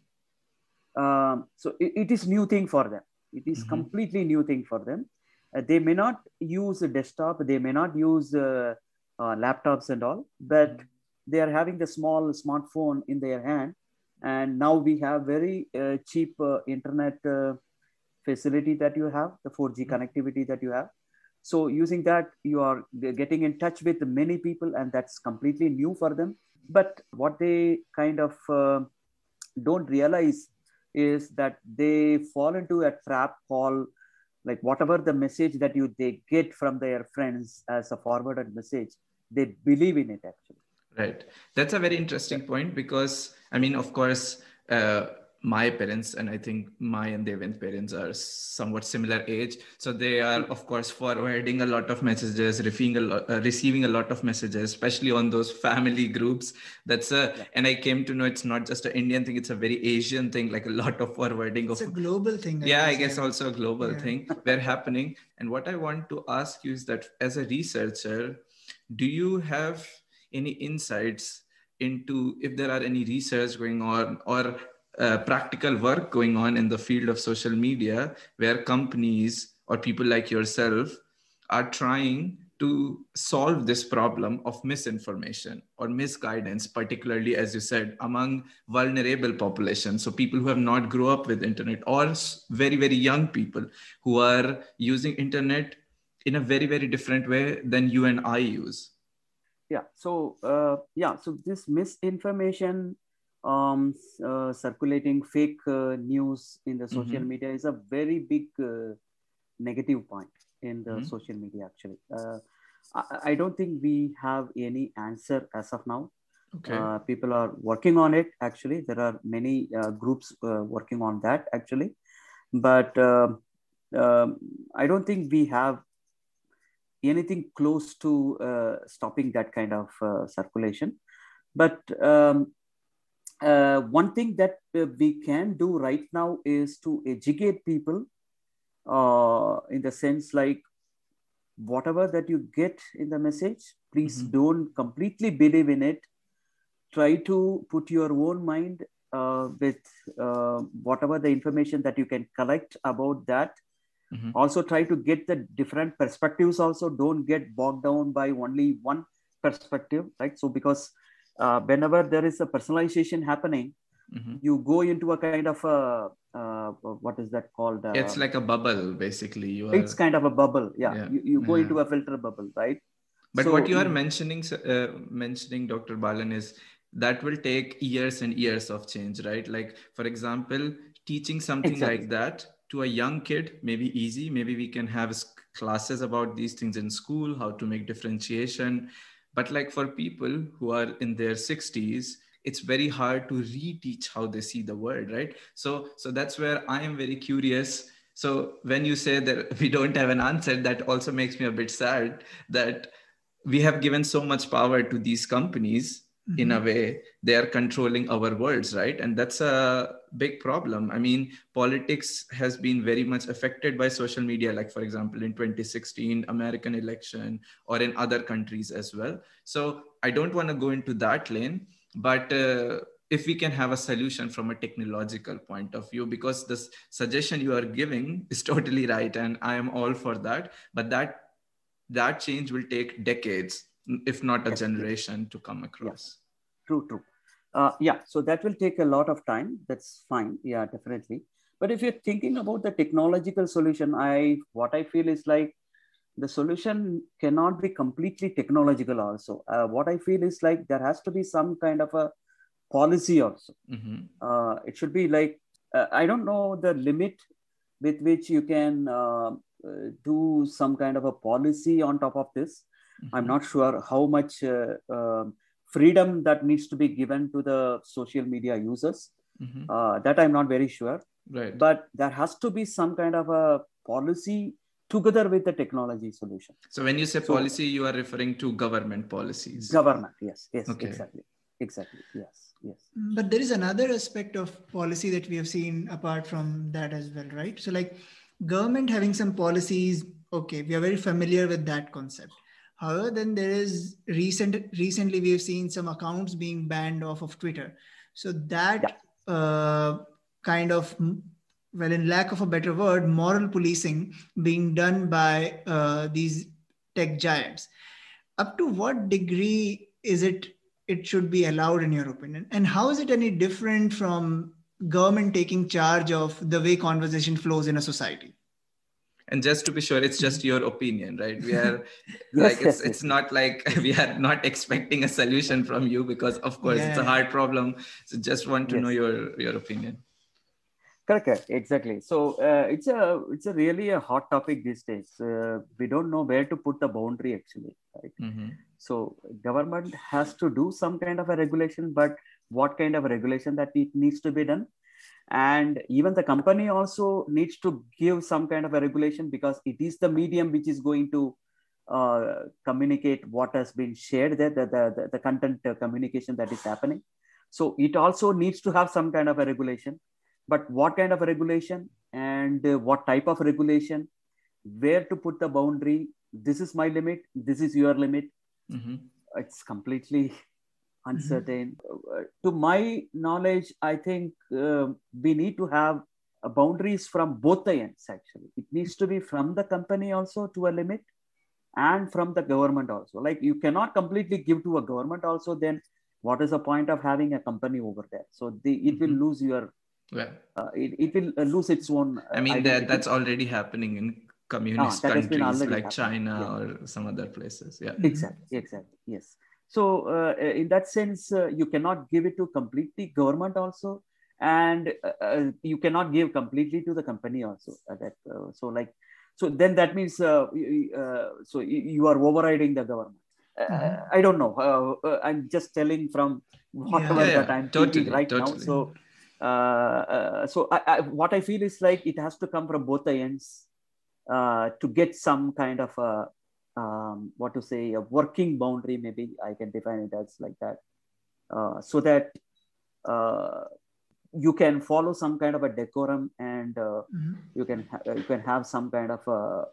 So it is new thing for them. It is completely new thing for them. They may not use a desktop, they may not use laptops and all, but they are having the small smartphone in their hand. And now we have very cheap internet facility that you have, the 4G connectivity that you have. So using that, you are getting in touch with many people, and that's completely new for them. But what they kind of don't realize is that they fall into a trap called, like, whatever the message that they get from their friends as a forwarded message, they believe in it actually. Right. That's a very interesting point, because, I mean, of course, my parents, and I think my and Devend's parents are somewhat similar age. So they are, of course, forwarding a lot of messages, receiving a lot of messages, especially on those family groups. And I came to know it's not just an Indian thing, it's a very Asian thing, like a lot of forwarding. It's a global thing. I guess also a global thing where happening. And what I want to ask you is that as a researcher, do you have any insights into if there are any research going on or practical work going on in the field of social media where companies or people like yourself are trying to solve this problem of misinformation or misguidance, particularly, as you said, among vulnerable populations? So people who have not grown up with internet, or very, very young people who are using internet in a very, very different way than you and I use. So this misinformation, circulating fake news in the social media is a very big negative point in the social media actually. I don't think we have any answer as of now. Okay. People are working on it actually. There are many groups working on that actually, but I don't think we have anything close to stopping that kind of circulation. But one thing that we can do right now is to educate people in the sense, like, whatever that you get in the message, please don't completely believe in it. Try to put your own mind with whatever the information that you can collect about that. Also try to get the different perspectives. Also don't get bogged down by only one perspective, right? So because whenever there is a personalization happening, you go into a kind of what is that called? It's like a bubble, basically. It's kind of a bubble. You go into a filter bubble, right? But so, what you are mentioning, Dr. Balan, is that will take years and years of change, right? Like, for example, teaching something like that to a young kid may be easy. Maybe we can have classes about these things in school, how to make differentiation. But like for people who are in their 60s, it's very hard to reteach how they see the world, right? So that's where I am very curious. So when you say that we don't have an answer, that also makes me a bit sad that we have given so much power to these companies in a way, they are controlling our worlds, right? And that's a big problem. I mean, politics has been very much affected by social media, like, for example, in 2016 American election, or in other countries as well. So I don't want to go into that lane, but if we can have a solution from a technological point of view, because this suggestion you are giving is totally right, and I am all for that, but that change will take decades, if not a generation, to come across. True. Yeah, so that will take a lot of time. That's fine. Yeah, definitely. But if you're thinking about the technological solution, what I feel is like the solution cannot be completely technological also. What I feel is like there has to be some kind of a policy also. It should be like, I don't know the limit with which you can do some kind of a policy on top of this. I'm not sure how much freedom that needs to be given to the social media users. That I'm not very sure. Right. But there has to be some kind of a policy together with the technology solution. So when you say policy, you are referring to government policies. Government, yes, Okay. exactly, yes. But there is another aspect of policy that we have seen apart from that as well, right? So like government having some policies, okay, we are very familiar with that concept. However, then there is recently we have seen some accounts being banned off of Twitter. So that kind of, well, in lack of a better word, moral policing being done by these tech giants. Up to what degree is it should be allowed in your opinion? And how is it any different from government taking charge of the way conversation flows in a society? And just to be sure, it's just your opinion, right? We are like, it's not like we are not expecting a solution from you, because of course it's a hard problem. So just want to know your opinion. Correct, exactly. So it's a really a hot topic these days. We don't know where to put the boundary actually, right? So government has to do some kind of a regulation, but what kind of a regulation that it needs to be done? And even the company also needs to give some kind of a regulation, because it is the medium which is going to communicate what has been shared there, the content communication that is happening. So it also needs to have some kind of a regulation. But what kind of a regulation and what type of regulation, where to put the boundary, this is my limit, this is your limit. It's completely uncertain. To my knowledge, I think we need to have boundaries from both the ends actually. It needs to be from the company also to a limit, and from the government also. Like you cannot completely give to a government also, then what is the point of having a company over there? So it will lose your... it will lose its own. I mean, that's already happening in communist countries like China or some other places. Yeah, exactly. Yes. So in that sense, you cannot give it to completely government also, and you cannot give completely to the company also. So then that means so you are overriding the government. I don't know. I'm just telling from whatever that I'm thinking right now. So. What I feel is like it has to come from both the ends to get some kind of a working boundary. Maybe I can define it as like that, so that you can follow some kind of a decorum, and you can have some kind of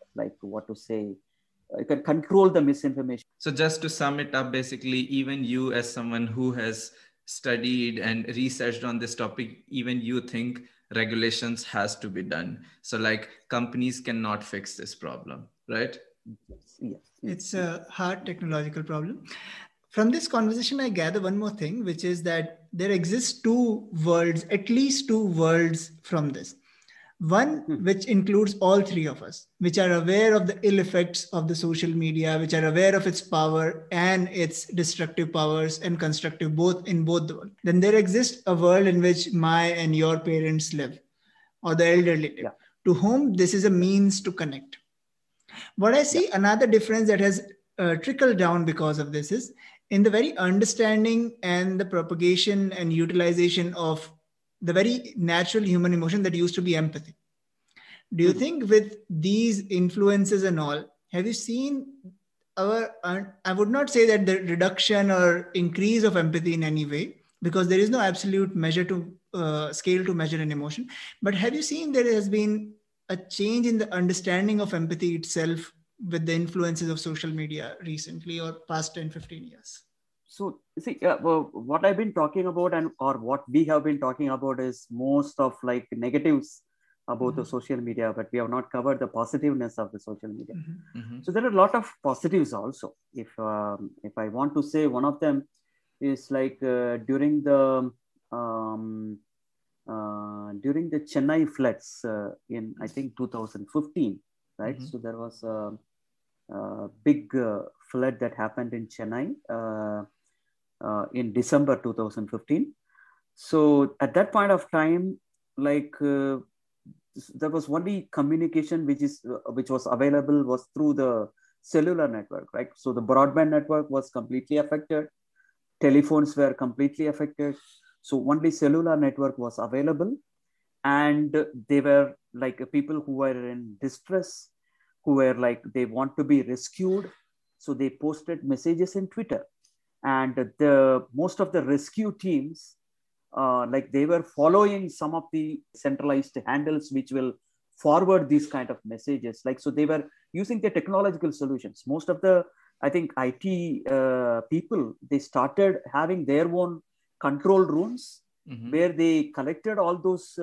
you can control the misinformation. So just to sum it up, basically, even you as someone who has studied and researched on this topic, even you think regulations has to be done. So like companies cannot fix this problem, right? Yes. It's a hard technological problem. From this conversation, I gather one more thing, which is that there exists at least two worlds from this. One, which includes all three of us, which are aware of the ill effects of the social media, which are aware of its power and its destructive powers and constructive in both the world. Then there exists a world in which my and your parents live, or the elderly live, to whom this is a means to connect. What I see, another difference that has trickled down because of this is in the very understanding and the propagation and utilization of the very natural human emotion that used to be empathy. Do you think with these influences and all, have you seen I would not say that the reduction or increase of empathy in any way, because there is no absolute measure to scale to measure an emotion. But have you seen there has been a change in the understanding of empathy itself with the influences of social media recently or past 10, 15 years? So see, well, what I've been talking about or what we have been talking about is most of like negatives about the social media, but we have not covered the positiveness of the social media. So there are a lot of positives also. If I want to say one of them is like during the Chennai floods in I think 2015, right? So there was a big flood that happened in Chennai in December 2015. So at that point of time, like there was only communication which was available was through the cellular network, right? So the broadband network was completely affected. Telephones were completely affected. So only cellular network was available. And they were like people who were in distress, who were like, they want to be rescued. So they posted messages in Twitter. And most of the rescue teams, like they were following some of the centralized handles which will forward these kind of messages. Like, so they were using the technological solutions. Most of the, I think, IT people, they started having their own control rooms where they collected all those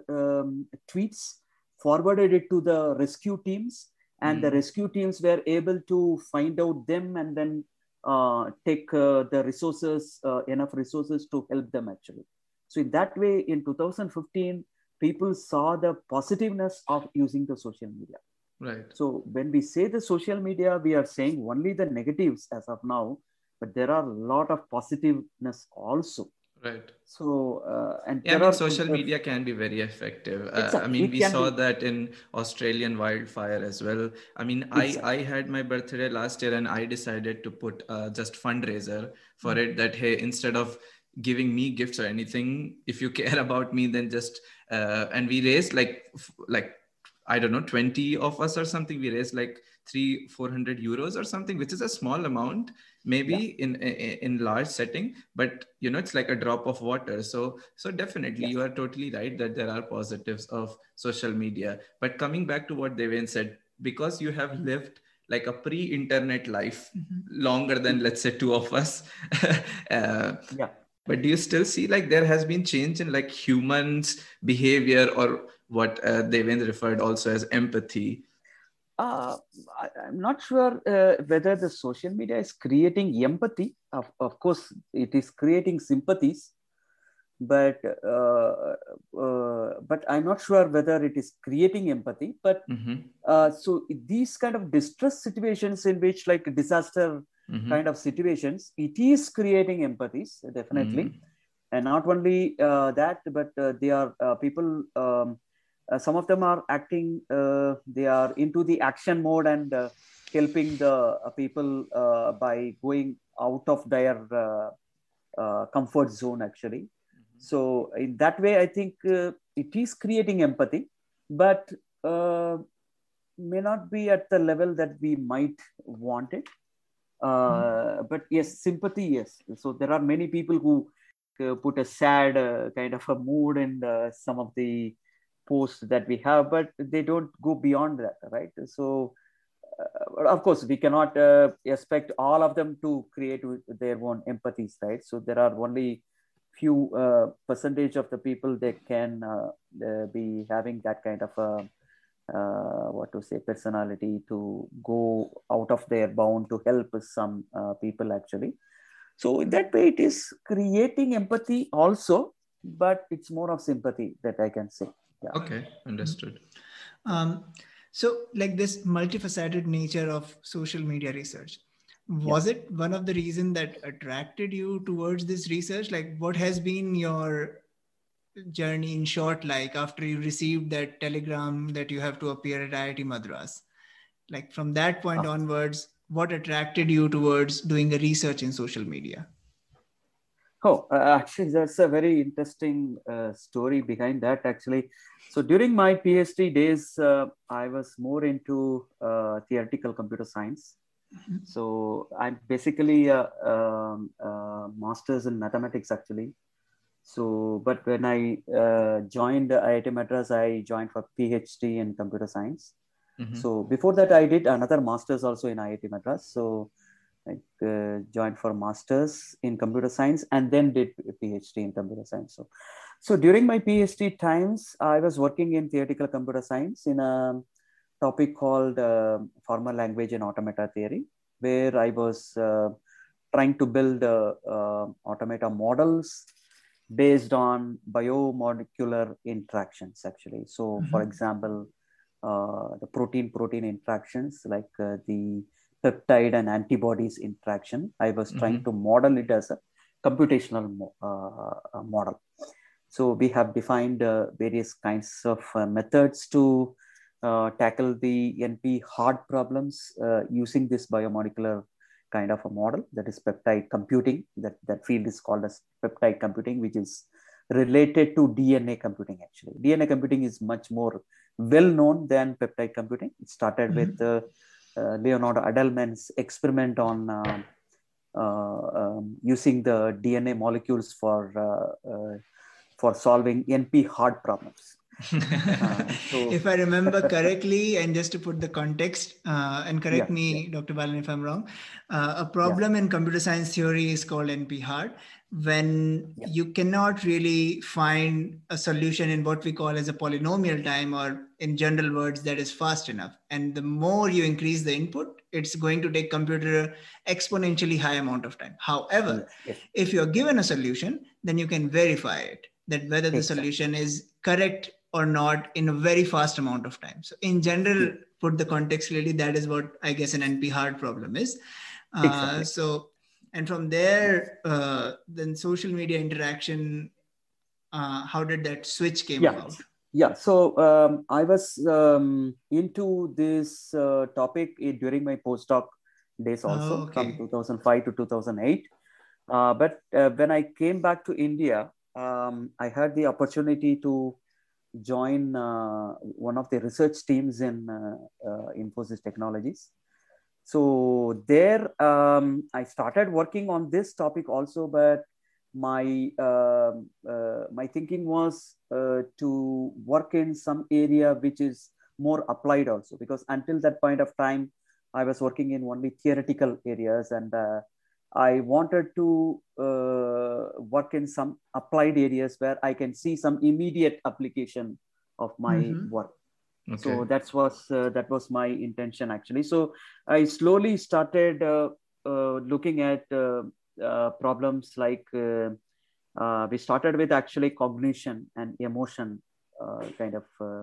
tweets, forwarded it to the rescue teams, and the rescue teams were able to find out them and then take the resources, enough resources to help them actually. So in that way, in 2015, people saw the positiveness of using the social media. Right. So when we say the social media, we are saying only the negatives as of now, but there are a lot of positiveness also. Right. So, and yeah, I mean, social media can be very effective. I mean, we saw that in Australian wildfire as well. I mean, I had my birthday last year and I decided to put just fundraiser for it, that, hey, instead of giving me gifts or anything, if you care about me, then just, and we raised like, I don't know, 20 of us or something. We raised like 300-400 euros or something, which is a small amount, maybe in large setting, but you know, it's like a drop of water. So definitely you are totally right that there are positives of social media. But coming back to what Deven said, because you have lived like a pre-internet life longer than, let's say, two of us. But do you still see like there has been change in like humans' behavior, or what Deven referred also as empathy? I'm not sure whether the social media is creating empathy. Of course, it is creating sympathies, but I'm not sure whether it is creating empathy. But so these kind of distress situations in which like disaster kind of situations, it is creating empathies, definitely. And not only that, but they are people, some of them are acting, they are into the action mode and helping the people by going out of their comfort zone actually. So in that way, I think it is creating empathy, but may not be at the level that we might want it. But yes, sympathy, yes. So there are many people who put a sad kind of a mood in some of the posts that we have, but they don't go beyond that, right? So of course, we cannot expect all of them to create their own empathies, right? So there are only few percentage of the people that can be having that kind of personality to go out of their bound to help some people actually. So in that way, it is creating empathy also, but it's more of sympathy that I can say. Yeah. Okay, understood. So like this multifaceted nature of social media research, was it one of the reasons that attracted you towards this research? Like what has been your journey in short, like after you received that telegram that you have to appear at IIT Madras? Like from that point onwards, what attracted you towards doing a research in social media? Oh, actually, that's a very interesting story behind that, actually. So during my PhD days, I was more into theoretical computer science. So I'm basically a, master's in mathematics actually. So, but when I joined IIT Madras, I joined for PhD in computer science. So before that, I did another master's also in IIT Madras. So I joined for master's in computer science and then did a PhD in computer science. So during my PhD times, I was working in theoretical computer science in a topic called formal language and automata theory, where I was trying to build automata models based on biomolecular interactions, actually. So, for example, the protein-protein interactions, like the peptide and antibodies interaction, I was trying to model it as a computational model. So we have defined various kinds of methods to tackle the NP hard problems using this biomolecular kind of a model, that is peptide computing. That field is called as peptide computing, which is related to DNA computing. Actually, DNA computing is much more well known than peptide computing. It started with Leonardo Adleman's experiment on using the DNA molecules for solving NP hard problems. If I remember correctly, and just to put the context, and correct me, Dr. Balan, if I'm wrong, a problem in computer science theory is called NP-hard, when you cannot really find a solution in what we call as a polynomial time, or in general words, that is fast enough. And the more you increase the input, it's going to take computer exponentially high amount of time. However, if you're given a solution, then you can verify it, that whether the solution is correct or not in a very fast amount of time. So in general, put the context clearly, that is what I guess an NP-hard problem is. So, and from there, then social media interaction, how did that switch came about? Yeah, so I was into this topic during my postdoc days also, from 2005 to 2008. But when I came back to India, I had the opportunity to join one of the research teams in Infosys Technologies. So there, I started working on this topic also, but my my thinking was to work in some area which is more applied also, because until that point of time, I was working in only theoretical areas, and I wanted to work in some applied areas where I can see some immediate application of my work. So that was my intention actually. So I slowly started looking at problems like we started with actually cognition and emotion kind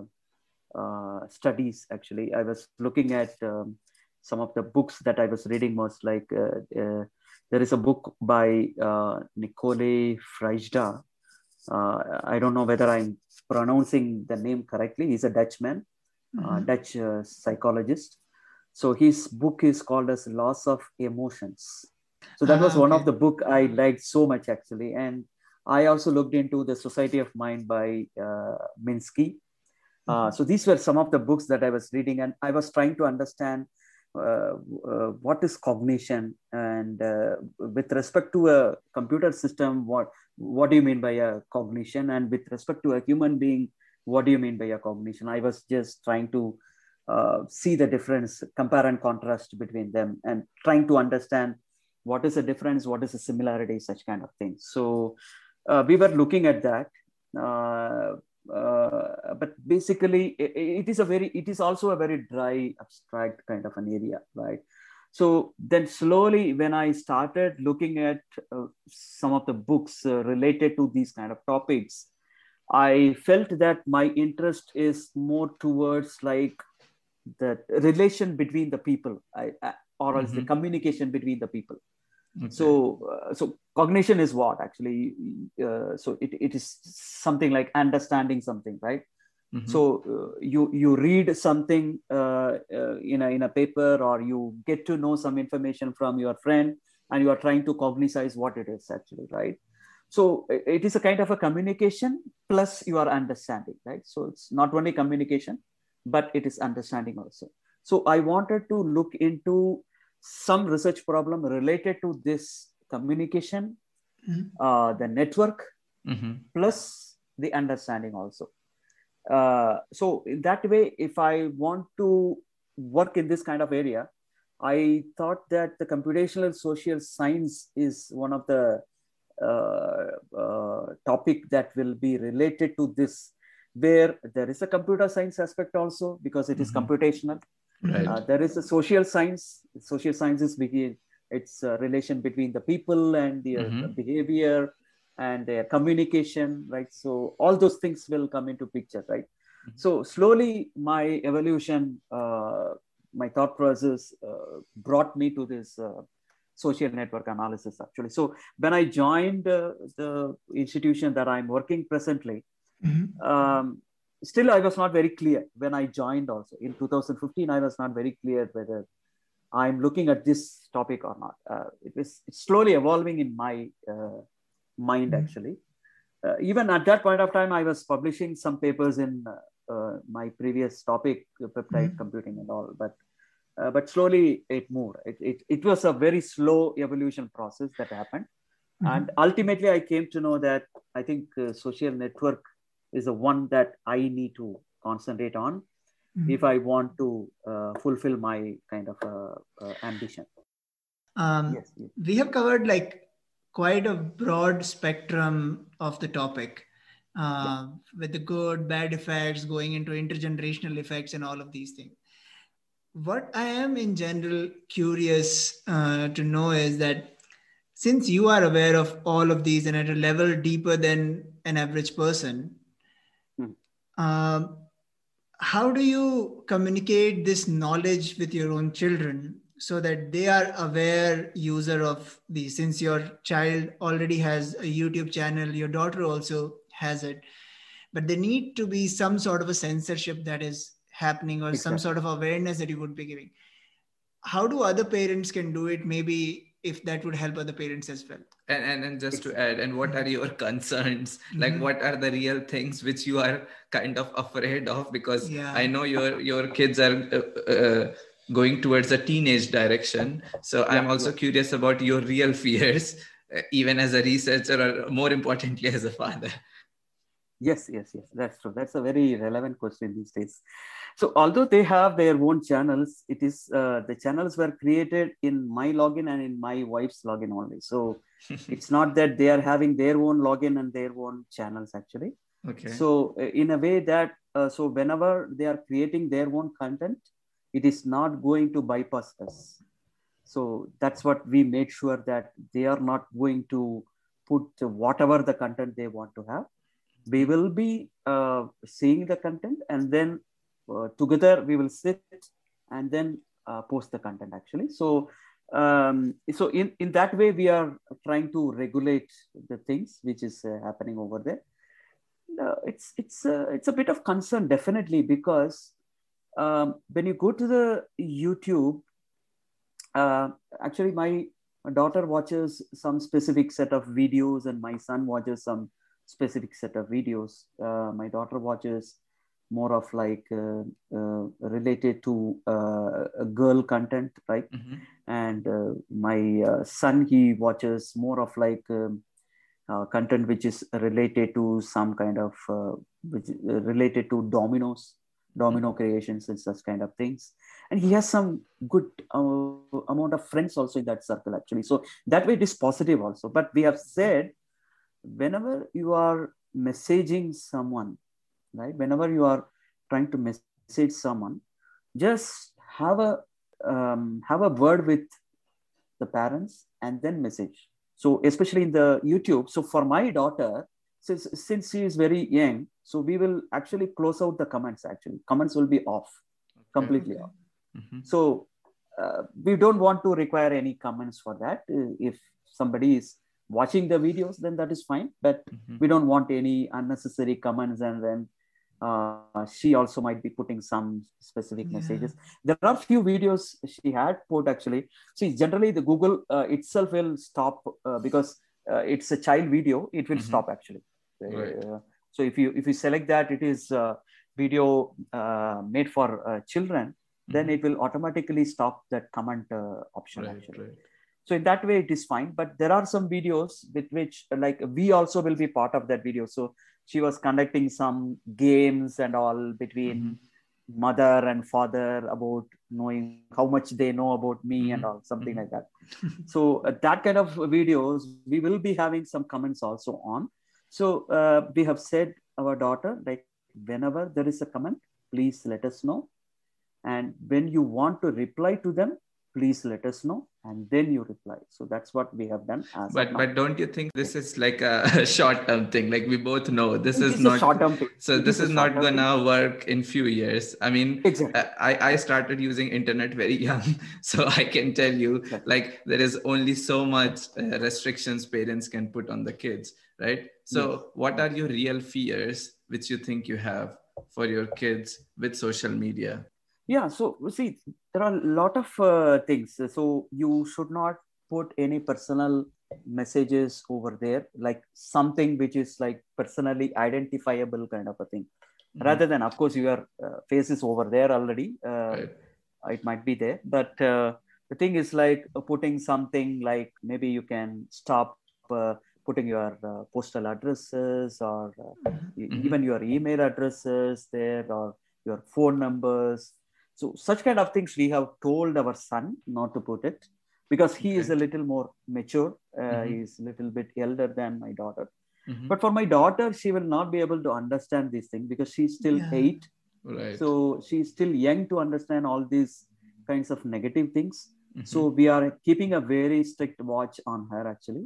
of studies. Actually, I was looking at some of the books that I was reading was like there is a book by Nicole Freijda. I don't know whether I'm pronouncing the name correctly. He's a Dutchman, Dutch psychologist. So his book is called as Loss of Emotions. So that was one of the book I liked so much actually. And I also looked into The Society of Mind by Minsky. So these were some of the books that I was reading, and I was trying to understand what is cognition, and with respect to a computer system, what do you mean by a cognition, and with respect to a human being, what do you mean by a cognition? I was just trying to see the difference, compare and contrast between them, and trying to understand what is the difference, what is the similarity, such kind of things. So we were looking at that. But basically it is also a very dry, abstract kind of an area, right? So then slowly when I started looking at some of the books related to these kind of topics, I felt that my interest is more towards like the relation between the people, or else the communication between the people. So cognition is what actually, so it is something like understanding something, right? So you read something in a paper, or you get to know some information from your friend, and you are trying to cognize what it is actually, right? So it is a kind of a communication plus your understanding, right? So it's not only communication, but it is understanding also. So I wanted to look into some research problem related to this communication, the network, plus the understanding also. So in that way, if I want to work in this kind of area, I thought that the computational social science is one of the topic that will be related to this, where there is a computer science aspect also, because it is computational. Right. There is a social science. Social sciences begin its relation between the people and their behavior and their communication, right? So all those things will come into picture, right? So slowly my evolution, my thought process brought me to this social network analysis actually. So when I joined the institution that I'm working presently, still I was not very clear when I joined also. In 2015, I was not very clear whether I'm looking at this topic or not. It's slowly evolving in my mind actually. Even at that point of time, I was publishing some papers in my previous topic, peptide computing and all, but slowly it moved. It was a very slow evolution process that happened. And ultimately I came to know that I think social network is the one that I need to concentrate on if I want to fulfill my kind of ambition. Yes. We have covered like quite a broad spectrum of the topic, with the good, bad effects, going into intergenerational effects and all of these things. What I am in general curious to know is that since you are aware of all of these and at a level deeper than an average person, how do you communicate this knowledge with your own children so that they are aware user of these? Since your child already has a YouTube channel, your daughter also has it, but there need to be some sort of a censorship that is happening, or some sort of awareness that you would be giving. How do other parents can do it? Maybe if that would help other parents as well. And just to add, and what are your concerns? Like, what are the real things which you are kind of afraid of? Because I know your kids are going towards a teenage direction. So I'm also curious about your real fears, even as a researcher, or more importantly, as a father. Yes, that's true. That's a very relevant question these days. So although they have their own channels, it is the channels were created in my login and in my wife's login only. So it's not that they are having their own login and their own channels actually. Okay. So in a way that, so whenever they are creating their own content, it is not going to bypass us. So that's what we made sure, that they are not going to put whatever the content they want to have. We will be seeing the content, and then together we will sit and then post the content actually. So so in that way we are trying to regulate the things which is happening over there. It's a bit of concern definitely, because when you go to the YouTube, actually my daughter watches some specific set of videos and my son watches some specific set of videos. My daughter watches more of like related to girl content, right? And my son, he watches more of like content which is related to some kind of related to domino creations and such kind of things. And he has some good amount of friends also in that circle actually. So that way it is positive also. But we have said, whenever you are messaging someone, right? Whenever you are trying to message someone, just have a word with the parents and then message. So especially in the YouTube. So for my daughter, since she is very young, so we will actually close out the comments actually. Comments will be off, completely off. So we don't want to require any comments for that. If somebody is watching the videos, then that is fine. But we don't want any unnecessary comments, and then she also might be putting some specific messages. There are few videos she had put actually. See, generally the Google itself will stop because it's a child video. It will stop actually. Right. So if you select that it is video made for children, then it will automatically stop that comment option actually. So in that way, it is fine. But there are some videos with which like we also will be part of that video. So she was conducting some games and all between mother and father about knowing how much they know about me and all, something like that. So that kind of videos, we will be having some comments also on. So we have said our daughter, like whenever there is a comment, please let us know. And when you want to reply to them, please let us know, and then you reply. So that's what we have done. But don't you think this is like a short-term thing? Like we both know this is not short-term thing. So this is not gonna work in few years. I mean, exactly. I started using internet very young, so I can tell you, like there is only so much restrictions parents can put on the kids, right? So what are your real fears which you think you have for your kids with social media? Yeah, so see, there are a lot of things. So you should not put any personal messages over there, like something which is like personally identifiable kind of a thing. Rather than, of course, your face is over there already. It might be there. But the thing is like putting something like maybe you can stop putting your postal addresses or even your email addresses there or your phone numbers. So such kind of things we have told our son not to put it because he is a little more mature. He is a little bit elder than my daughter. But for my daughter, she will not be able to understand these things because she's still 8. Right. So she's still young to understand all these kinds of negative things. So we are keeping a very strict watch on her actually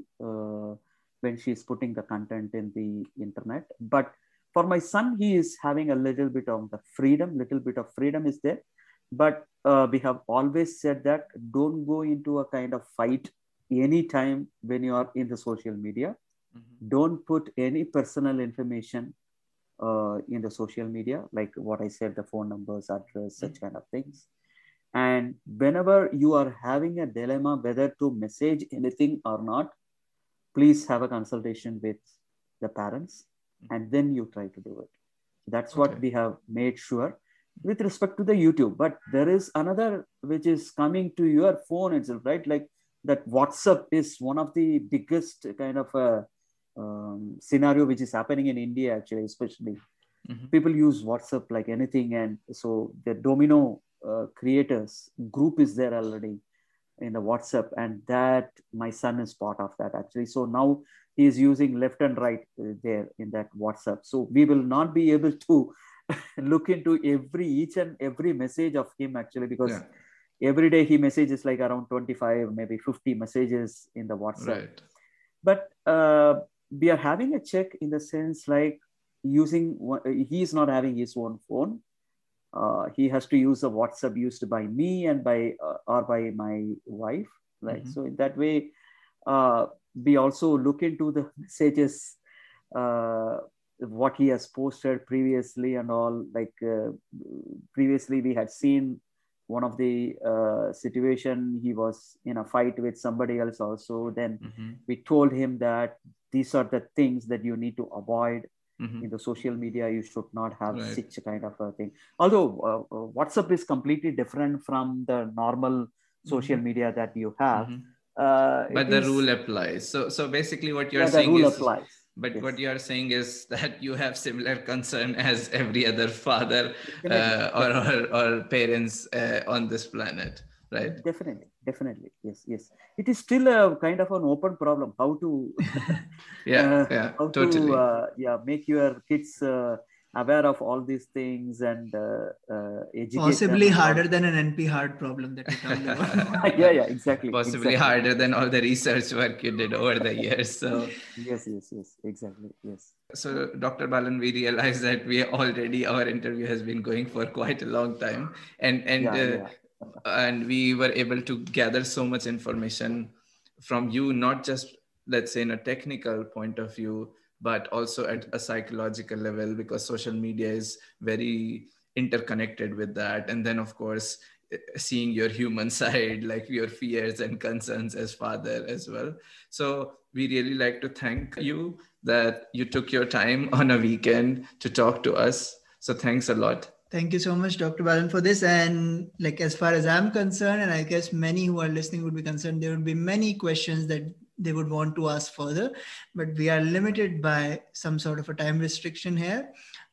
when she's putting the content in the internet. But for my son, he is having a little bit of the freedom, is there. But we have always said that don't go into a kind of fight anytime when you are in the social media. Don't put any personal information in the social media, like what I said, the phone numbers, address, such kind of things. And whenever you are having a dilemma whether to message anything or not, please have a consultation with the parents and then you try to do it. That's what we have made sure with respect to the YouTube. But there is another which is coming to your phone itself, right? Like that WhatsApp is one of the biggest kind of a scenario which is happening in India actually, especially. People use WhatsApp like anything. And so the Domino creators group is there already in the WhatsApp, and that my son is part of that actually. So now he is using left and right there in that WhatsApp. So we will not be able to look into each and every message of him actually, because every day he messages like around 25, maybe 50 messages in the WhatsApp. But we are having a check in the sense like he is not having his own phone. He has to use the WhatsApp used by me and by my wife. Like so in that way, we also look into the messages, what he has posted previously and all. Like previously we had seen one of the situation, he was in a fight with somebody else also. Then we told him that these are the things that you need to avoid. In the social media, you should not have such a kind of a thing. Although WhatsApp is completely different from the normal social media that you have. But the rule applies. So basically what you're saying is, what you are saying is that you have similar concern as every other father or parents on this planet, right? Definitely. Yes. It is still a kind of an open problem. How to make your kids aware of all these things and educate possibly them. Harder than an NP hard problem that we talked about. Yeah, exactly. Possibly harder than all the research work you did over the years. So yes, exactly. Yes. So Dr. Balan, we realized that our interview has been going for quite a long time, and we were able to gather so much information from you, not just, let's say, in a technical point of view, but also at a psychological level, because social media is very interconnected with that. And then, of course, seeing your human side, like your fears and concerns as father as well. So we really like to thank you that you took your time on a weekend to talk to us. So thanks a lot. Thank you so much, Dr. Balan, for this. And like, as far as I'm concerned, and I guess many who are listening would be concerned, there would be many questions that they would want to ask further, but we are limited by some sort of a time restriction here.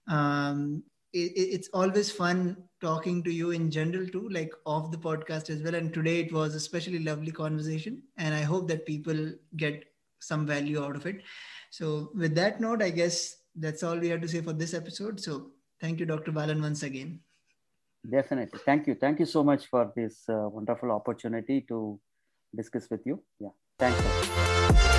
It's always fun talking to you in general too, like off the podcast as well. And today it was a especially lovely conversation, and I hope that people get some value out of it. So with that note, I guess that's all we have to say for this episode. So thank you, Dr. Balan, once again. Definitely. Thank you. Thank you so much for this wonderful opportunity to discuss with you. Yeah. Thanks.